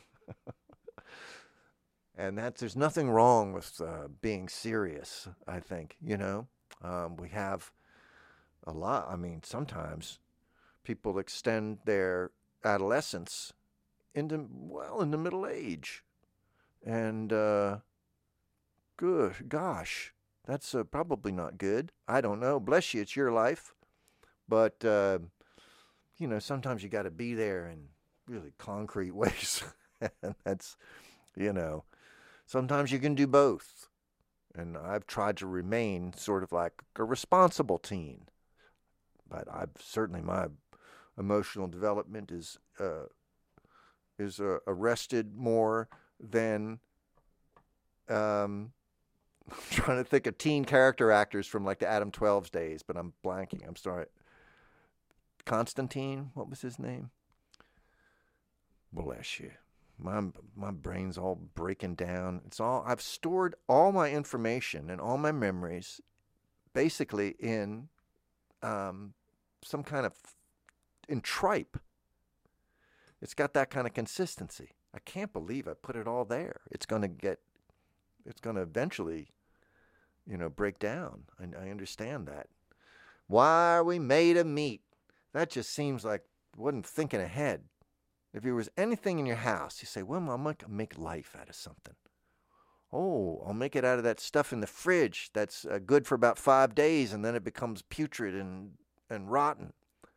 And that there's nothing wrong with uh, being serious, I think, you know. Um, we have a lot, I mean, sometimes people extend their adolescence into, well, into middle age. And, uh, good, gosh, that's uh, probably not good. I don't know. Bless you, it's your life. But, uh, you know, sometimes you got to be there in really concrete ways. And that's, you know, sometimes you can do both. And I've tried to remain sort of like a responsible teen. But I've certainly, my emotional development is uh, is uh, arrested more than um, I'm trying to think of teen character actors from like the Adam twelve's days, but I'm blanking. I'm sorry. Constantine, what was his name? Bless you. My my brain's all breaking down. It's all I've stored all my information and all my memories, basically in um, some kind of in tripe. It's got that kind of consistency. I can't believe I put it all there. It's going to get. It's going to eventually, you know, break down. I, I understand that. Why are we made of meat? That just seems like wasn't thinking ahead. If there was anything in your house, you say, well, I'll make, make life out of something. Oh, I'll make it out of that stuff in the fridge that's uh, good for about five days, and then it becomes putrid and, and rotten.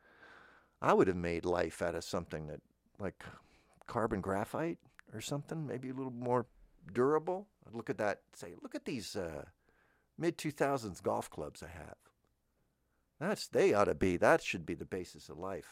I would have made life out of something that, like carbon graphite or something, maybe a little more durable. I'd look at that and say, look at these uh, mid two thousands golf clubs I have. That's, they ought to be, that should be the basis of life.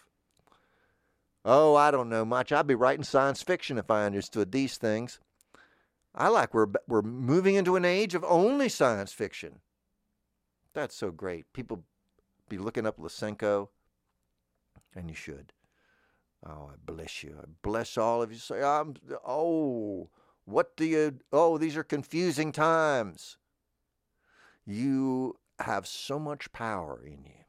Oh, I don't know much. I'd be writing science fiction if I understood these things. I like we're we're moving into an age of only science fiction. That's so great. People be looking up Lysenko, and you should. Oh, I bless you. I bless all of you. Say, I'm, oh, what do you, oh, these are confusing times. You have so much power in you.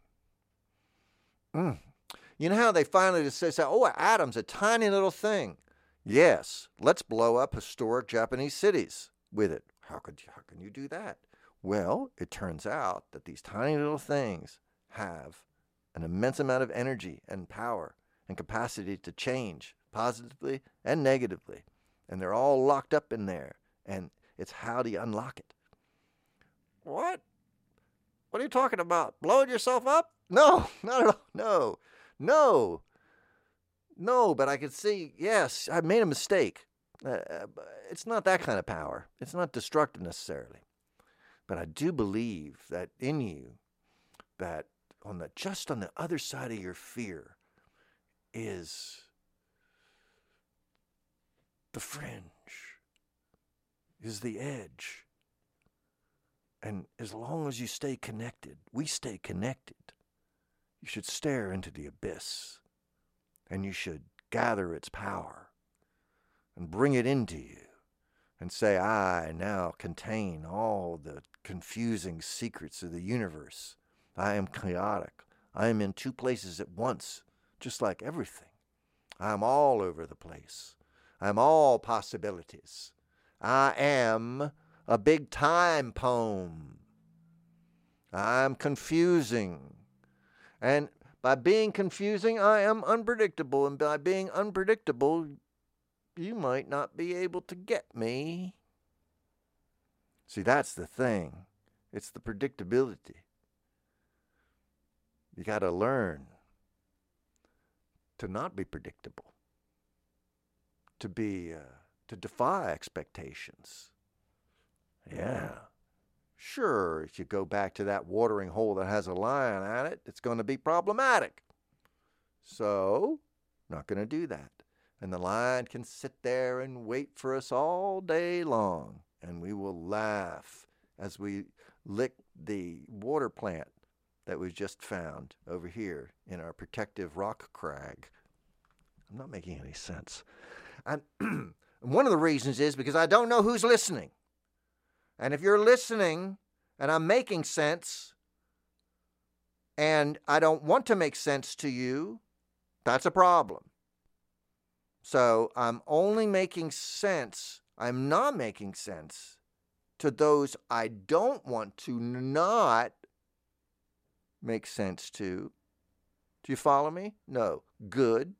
Mm. You know how they finally just say, oh, an atom's a tiny little thing. Yes, let's blow up historic Japanese cities with it. How could you, how can you do that? Well, it turns out that these tiny little things have an immense amount of energy and power and capacity to change positively and negatively. And they're all locked up in there. And it's how do you unlock it? What? What are you talking about? Blowing yourself up? No, not at all. No. No. No, but I could see, yes, I made a mistake. Uh, it's not that kind of power. It's not destructive necessarily. But I do believe that in you, that on the just on the other side of your fear is the fringe, is the edge. And as long as you stay connected, we stay connected, you should stare into the abyss, and you should gather its power and bring it into you and say, I now contain all the confusing secrets of the universe. I am chaotic. I am in two places at once, just like everything. I am all over the place. I am all possibilities. I am a big time poem. I'm confusing. And by being confusing, I am unpredictable. And by being unpredictable, you might not be able to get me. See, that's the thing. It's the predictability. You got to learn to not be predictable, to be, uh, to defy expectations. Yeah. Sure, if you go back to that watering hole that has a lion at it, it's going to be problematic. So, not going to do that. And the lion can sit there and wait for us all day long, and we will laugh as we lick the water plant that we've just found over here in our protective rock crag. I'm not making any sense. And one of the reasons is because I don't know who's listening. And if you're listening and I'm making sense and I don't want to make sense to you, that's a problem. So I'm only making sense, I'm not making sense to those I don't want to not make sense to. Do you follow me? No. Good.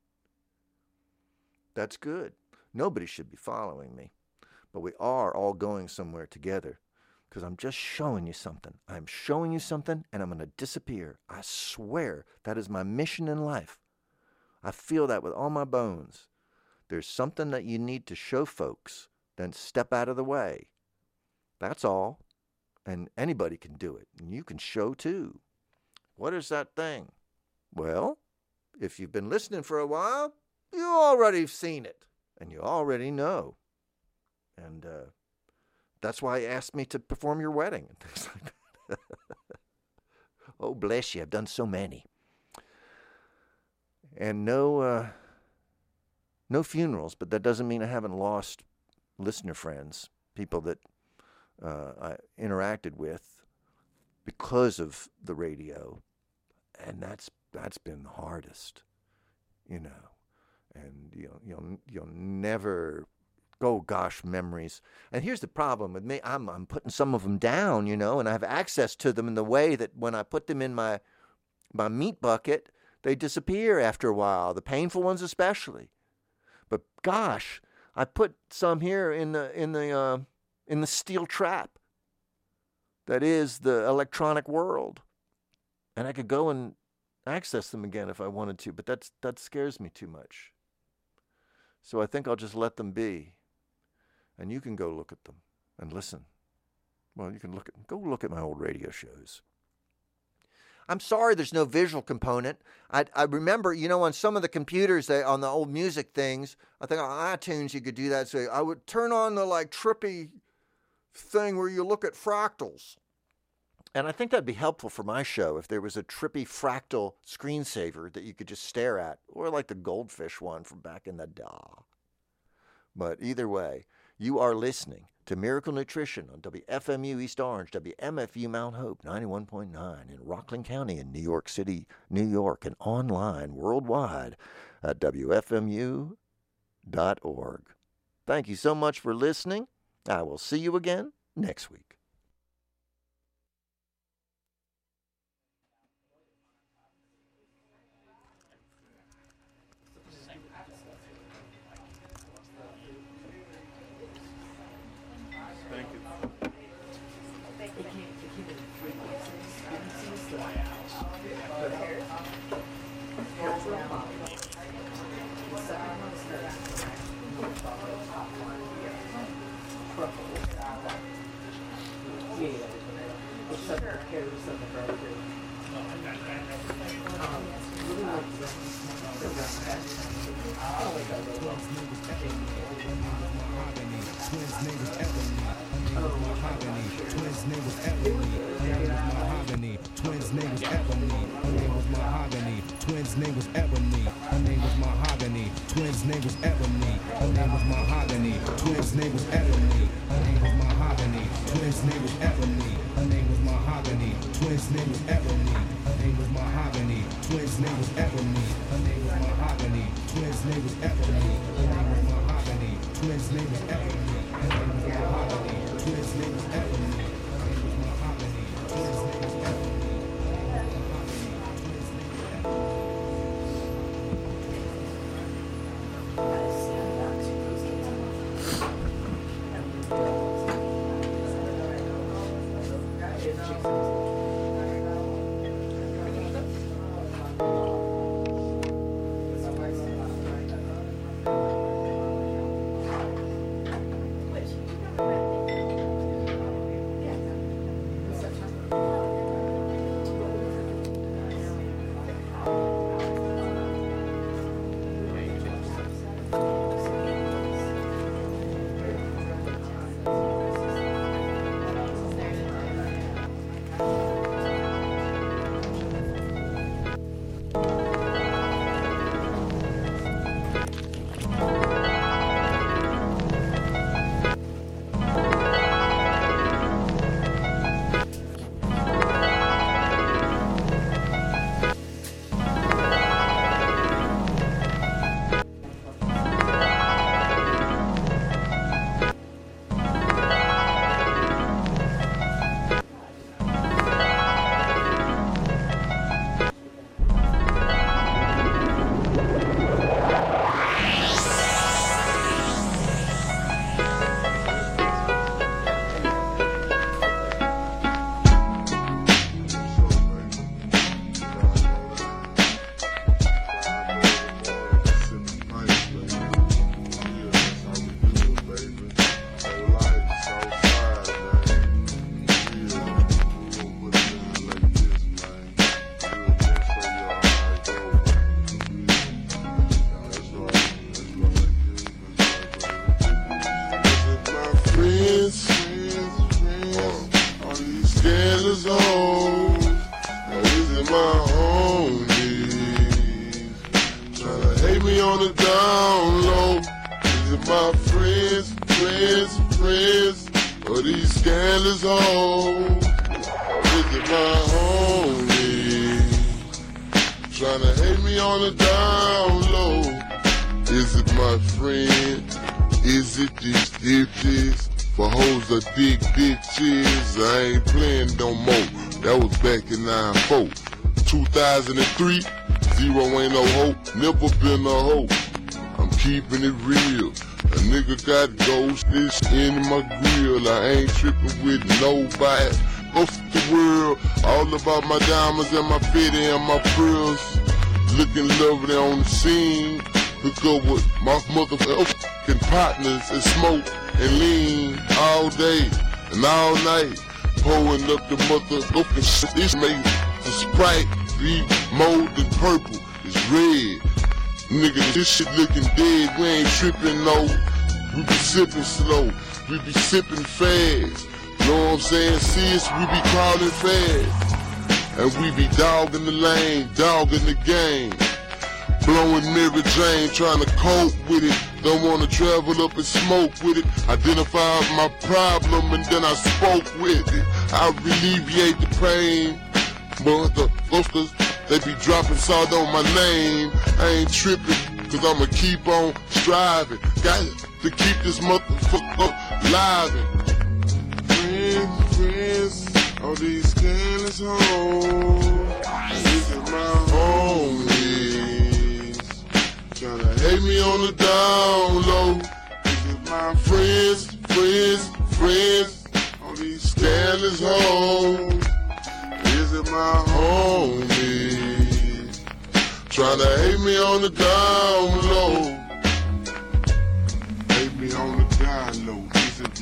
That's good. Nobody should be following me. But we are all going somewhere together because I'm just showing you something. I'm showing you something and I'm going to disappear. I swear that is my mission in life. I feel that with all my bones. There's something that you need to show folks, then step out of the way. That's all. And anybody can do it. And you can show too. What is that thing? Well, if you've been listening for a while, you already have seen it. And you already know. And uh, that's why you asked me to perform your wedding and things like that. Oh, bless you. I've done so many. And no, uh, no funerals, but that doesn't mean I haven't lost listener friends, people that uh, I interacted with because of the radio. And that's that's been the hardest, you know. And you'll you'll you'll never. Oh, gosh, memories. And here's the problem with me. I'm I'm putting some of them down, you know, and I have access to them in the way that when I put them in my my meat bucket, they disappear after a while, the painful ones especially. But gosh, I put some here in the in the uh, in the steel trap that is the electronic world. And I could go and access them again if I wanted to, but that's that scares me too much. So I think I'll just let them be. And you can go look at them and listen. Well, you can look at go look at my old radio shows. I'm sorry there's no visual component. I I remember, you know, on some of the computers, they, on the old music things, I think on iTunes you could do that. So I would turn on the like trippy thing where you look at fractals. And I think that'd be helpful for my show if there was a trippy fractal screensaver that you could just stare at, or like the goldfish one from back in the day. But either way, you are listening to Miracle Nutrition on W F M U East Orange, W M F U Mount Hope, ninety-one point nine in Rockland County in New York City, New York, and online worldwide at W F M U dot org. Thank you so much for listening. I will see you again next week. Twins' name was Ebony. Her name was Mahogany. Twins' name was Ebony. Her name was Mahogany. Twins' name was Ebony. Her name was Mahogany. Twins' name was Ebony. Her name was Mahogany. Twins' name was Ebony. Her name was Mahogany. Twins' name was Ebony. Her name was Mahogany. Twins' name was Ebony. Her name was Mahogany. Twins' name was Ebony. Her name was Mahogany. Twins' name was Ebony. Her name was Mahogany. Twins' name was Ebony. Her name was Mahogany. Twins' name was Ebony. On the down low, these are my friends, friends, friends, or these scandalous hoes. These are my homies, trying to hate me on the down low. Is it my friend? Is it these hippies? For hoes or big bitches, I ain't playing no more. That was back in nine four. two thousand three, zero ain't no hope, never been a hope. I'm keeping it real. A nigga got ghost this in my grill. I ain't tripping with nobody. Off the world, all about my diamonds and my fitty and my pearls. Looking lovely on the scene. Hook up with my motherfucking partners and smoke and lean all day and all night. Pulling up the motherfucking shit. This make the Sprite be more than purple. It's red. Nigga, this shit looking dead. We ain't tripping no. We be sipping slow. We be sipping fast. Know what I'm saying? See us, we be crawling fast. And we be dogging the lane, dogging the game. Blowing Mary Jane, trying to cope with it. Don't wanna travel up and smoke with it. Identified my problem and then I spoke with it. I alleviate the pain. Motherfuckers, they be dropping salt on my name. I ain't tripping, cause I'ma keep on striving. Got to keep this motherfucker alive. Friends, friends, all these careless hoes. These are my homies, tryna hate me on the down low. These are my friends, friends, friends, all these scandalous hoes. These are my homies, tryna hate me on the down low.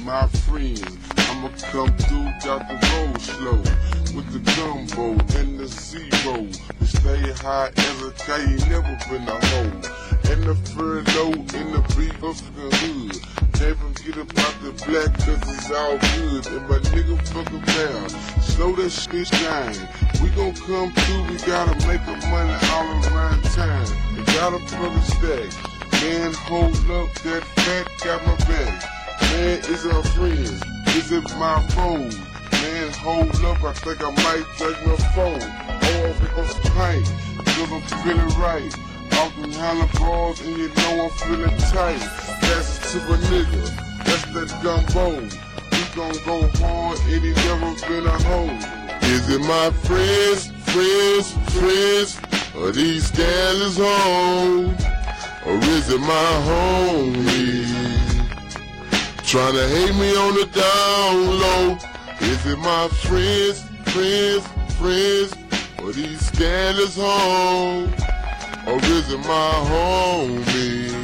my friend. I'ma come through, got the road slow. With the gumbo and the zero. We stay high as a K, ain't never been a hoe. And the furlough in the big fucking hood. Never get about the black cause it's all good. And my nigga fuck around, slow that shit down. We gon' come through, we gotta make a money all around town. We gotta put a stack. Man, hold up, that fat got my back. Man, is our friends, is it my phone? Man, hold up, I think I might take my phone. Oh, because pain, cause I'm feeling right. Off them holla balls and you know I'm feeling tight. Pass it to a nigga, that's that gumbo. We gon' go hard and he never been a hoe. Is it my friends, friends, friends, or these scandalous hoes? Or is it my homies? Tryna hate me on the down low. Is it my friends, friends, friends, or these scandalous hoes? Or is it my homie?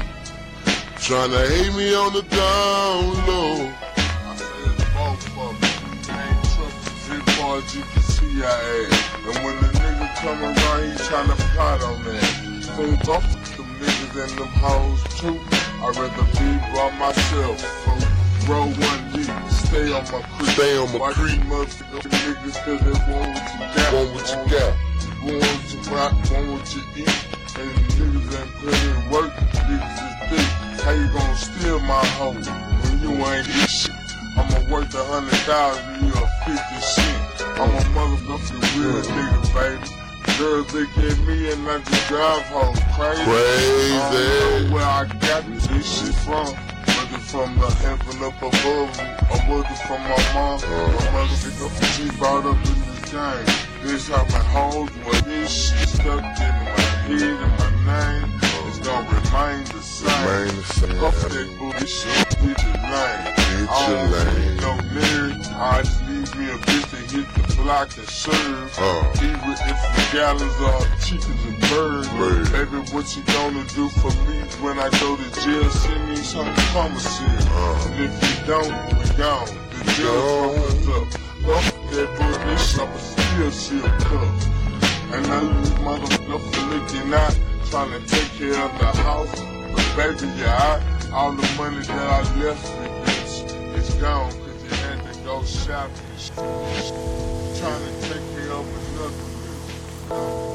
Tryna hate me on the down low. I said both of them. Ain't trusted as far as you can see I am. And when the nigga come around, he tryna plot on that. So go fuck them niggas and them hoes too. I'd rather be by myself. So roll one deep, stay on my creek. Stay on my creek. Motherfuckers niggas cause they want what you got. Want what you got. Want what you rock, want what you eat. And niggas ain't put in work, niggas is thick. How you gonna steal my hoe when you ain't get shit? I'ma worth a hundred thousand, you a fifty shit. I'm a motherfucking real nigga, baby. Girls look at me and I just drive home crazy. Crazy. I don't know where I got this shit from. Was it from the heaven up above me? Or was it from my mom? Uh. My mother picked up and she brought up in this game. This how my hoes, well this shit stuck in my head and my name. It's gonna remain the same. Remain the same. Fuck that bullshit, bitch is lame. I don't need no nigga. I just need me a bitch to hit the block and serve. Uh. Even if the gallons are chickens and birds. Bird. Baby, what you gonna do for me when I go to jail? Send me some commissary. Uh. And if you don't, we gone. The jail fuck up. Fuck that bullshit, I'ma still seal cups. And I leave motherfucker looking out, trying to take care of the house. But baby, yeah, I, all the money that I left with this, it's gone, cause you had to go shopping. Trying to take care of another bitch.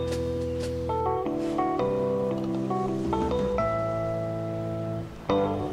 Oh.